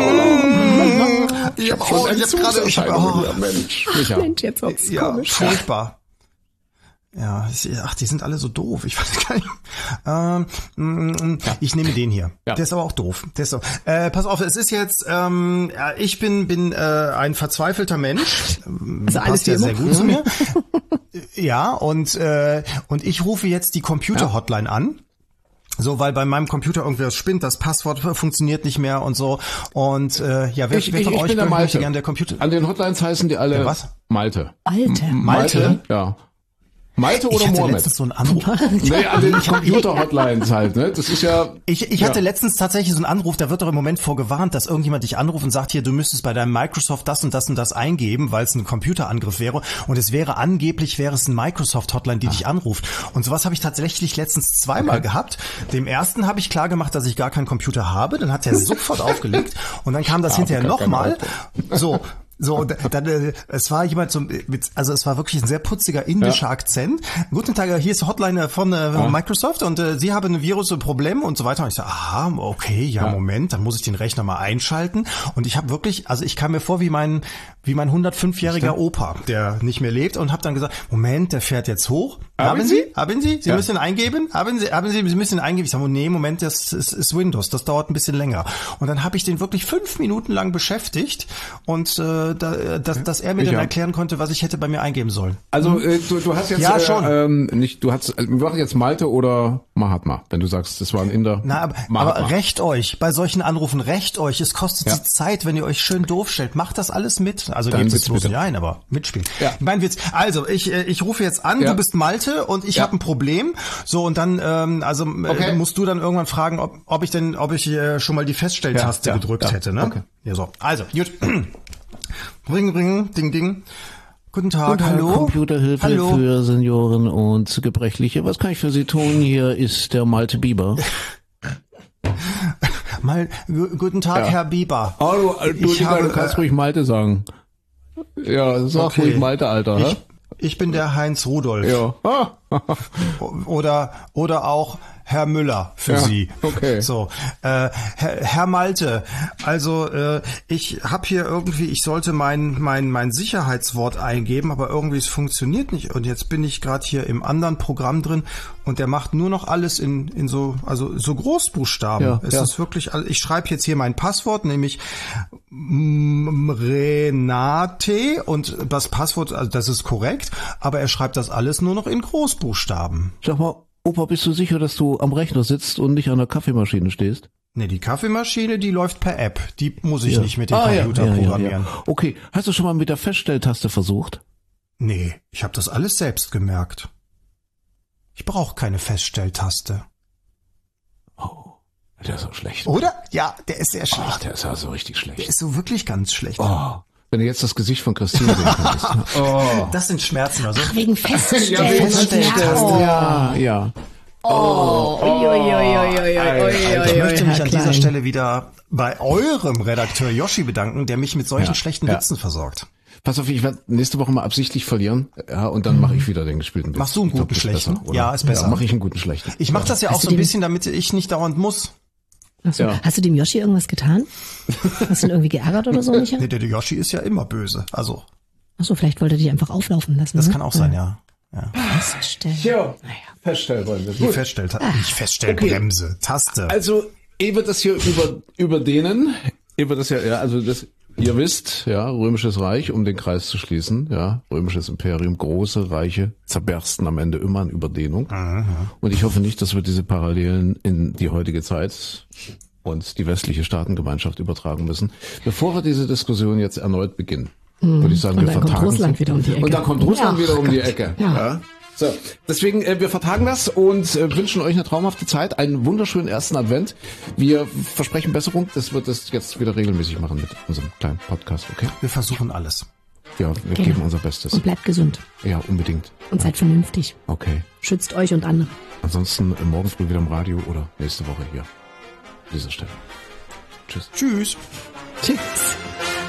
Oh. Ich hab, Schon oh, ich hab gerade, ich hab, Entzugserscheinungen. oh, Ja, Mensch. Micha. Mensch, jetzt wird's ja, komisch. furchtbar. Ja, es- ach, die sind alle so doof. Ich weiß gar nicht. Ähm, mm, ich nehme den hier. Ja. Der ist aber auch doof. Der ist so. Äh, pass auf, es ist jetzt. Ähm, ja, ich bin bin äh, ein verzweifelter Mensch. Also alles Passt ja wie sehr immer. gut zu mir. Ja, und äh, und ich rufe jetzt die Computer-Hotline an. So, weil bei meinem Computer irgendwas spinnt, das Passwort funktioniert nicht mehr und so. Und äh, ja, wer, Ich, wer ich, von ich euch bin der möchte Malte. gerne der Computer? An den Hotlines heißen die alle Der was? Malte. Alte. Malte? Ja. Malte Ich oder hatte Mohammed? letztens so einen Anruf. Nee, an den Computer-Hotlines halt, ne? Das ist ja... Ich, ich hatte ja. letztens tatsächlich so einen Anruf, da wird doch im Moment vorgewarnt, dass irgendjemand dich anruft und sagt, hier, du müsstest bei deinem Microsoft das und das und das eingeben, weil es ein Computerangriff wäre. Und es wäre angeblich, wäre es ein Microsoft-Hotline, die dich anruft. Und sowas habe ich tatsächlich letztens zweimal gehabt. Dem ersten habe ich klar gemacht, dass ich gar keinen Computer habe. Dann hat er sofort aufgelegt. Und dann kam das Ja, hinterher gar kein nochmal. So. So, und dann, äh, es war jemand so, mit, also es war wirklich ein sehr putziger indischer ja. Akzent. Guten Tag, hier ist die Hotline von äh, ah. Microsoft und äh, Sie haben ein Virus, ein Problem und so weiter. Und ich so, aha, okay, ja, ja, Moment, dann muss ich den Rechner mal einschalten. Und ich habe wirklich, also ich kam mir vor wie mein wie mein hundertfünfjähriger Opa, der nicht mehr lebt und habe dann gesagt, Moment, der fährt jetzt hoch. Haben, haben Sie? Haben Sie? Sie ja. müssen eingeben? Haben Sie? Haben Sie? Sie müssen eingeben. Ich sage, nee, Moment, das ist, ist Windows, das dauert ein bisschen länger. Und dann habe ich den wirklich fünf Minuten lang beschäftigt und äh, da, dass, dass er mir ich dann hab. erklären konnte, was ich hätte bei mir eingeben sollen. Also äh, du, du hast jetzt ja, schon. Äh, ähm, nicht, du hast, wir machen jetzt Malte oder Mahatma, wenn du sagst, das war ein Inder. Na, aber, aber rächt euch bei solchen Anrufen, rächt euch. Es kostet ja. die Zeit, wenn ihr euch schön doof stellt. Macht das alles mit. Also gebt es bloß nicht ein, aber mitspielen. Ja. Mein Witz. Also ich ich rufe jetzt an. Ja. Du bist Malte und ich ja. habe ein Problem. So und dann ähm, also okay. äh, musst du dann irgendwann fragen, ob ob ich denn ob ich äh, schon mal die Feststelltaste ja. Ja. gedrückt ja. hätte. Ne? Okay. Ja so. Also gut. Ring ring ding ding. Guten Tag, Guten Tag, hallo. Computerhilfe hallo. für Senioren und Gebrechliche. Was kann ich für Sie tun? Hier ist der Malte Bieber. Mal g- guten Tag, ja. Herr Bieber. Hallo, du, ich du, habe, du kannst ruhig Malte sagen. Ja, sag okay. ruhig Malte, Alter. Ich, ich bin der Heinz Rudolf. Ja. oder oder auch Herr Müller für ja, Sie. Okay. So, äh, Herr, Herr Malte, also äh, ich habe hier irgendwie, ich sollte mein mein mein Sicherheitswort eingeben, aber irgendwie es funktioniert nicht. Und jetzt bin ich gerade hier im anderen Programm drin und der macht nur noch alles in in so also so Großbuchstaben. Ja, es ja. ist wirklich, also ich schreibe jetzt hier mein Passwort, nämlich Renate und das Passwort, also das ist korrekt, aber er schreibt das alles nur noch in Großbuchstaben. Sag mal, Opa, bist du sicher, dass du am Rechner sitzt und nicht an der Kaffeemaschine stehst? Nee, die Kaffeemaschine, die läuft per App. Die muss ich ja. nicht mit dem ah, Computer ja, ja, programmieren. Ja, ja. Okay, hast du schon mal mit der Feststelltaste versucht? Nee, ich habe das alles selbst gemerkt. Ich brauche keine Feststelltaste. Oh, der ist so schlecht. Oder? Ja, der ist sehr schlecht. Oh, der ist ja so richtig schlecht. Der ist so wirklich ganz schlecht. Oh. Wenn du jetzt das Gesicht von Christine sehen könntest. Oh. Das sind Schmerzen, also. Ach, wegen Feststellen. Ja, wegen Feststellen. Oh. Ja, ja. Oh, ui, ui, ui, ui, ui, ui, ich möchte mich Herr an Klein. dieser Stelle wieder bei eurem Redakteur Yoshi bedanken, der mich mit solchen ja, schlechten ja. Witzen versorgt. Pass auf, ich werde nächste Woche mal absichtlich verlieren, ja, und dann mache ich wieder den gespielten Witz. Machst du einen guten glaub, schlechten? Besser, ja, ist besser. Ja, mache ich einen guten schlechten. Ich mache das ja auch so ein bisschen, damit ich nicht dauernd muss. Achso. Ja. Hast du dem Yoshi irgendwas getan? Hast du ihn irgendwie geärgert oder so, Micha? Nee, der Yoshi ist ja immer böse. Also. Achso, vielleicht wollte er dich einfach auflaufen lassen. Das ne? kann auch sein, ja. ja. Feststellen. Ja, naja. Feststellbremse. Die Feststell- nicht Feststellbremse, okay. Taste. Also, ihr wird das hier über, überdehnen. Ihr wird das ja, ja, also das, ihr wisst, ja, Römisches Reich, um den Kreis zu schließen, ja, Römisches Imperium, große Reiche zerbersten am Ende immer in Überdehnung. Aha. Und ich hoffe nicht, dass wir diese Parallelen in die heutige Zeit und die westliche Staatengemeinschaft übertragen müssen. Bevor wir diese Diskussion jetzt erneut beginnen, hm. würde ich sagen, und wir dann vertagen kommt Russland wieder um die Ecke. Und dann kommt Russland ja, wieder um Gott. die Ecke. Ja. Ja. So, deswegen, äh, wir vertagen das und äh, wünschen euch eine traumhafte Zeit, einen wunderschönen ersten Advent. Wir versprechen Besserung, das wird es jetzt wieder regelmäßig machen mit unserem kleinen Podcast, okay? Wir versuchen alles. Ja, wir genau. geben unser Bestes. Und bleibt gesund. Ja, unbedingt. Und seid vernünftig. Okay. Schützt euch und andere. Ansonsten äh, morgen früh wieder im Radio oder nächste Woche hier. An dieser Stelle. Tschüss. Tschüss. Tschüss.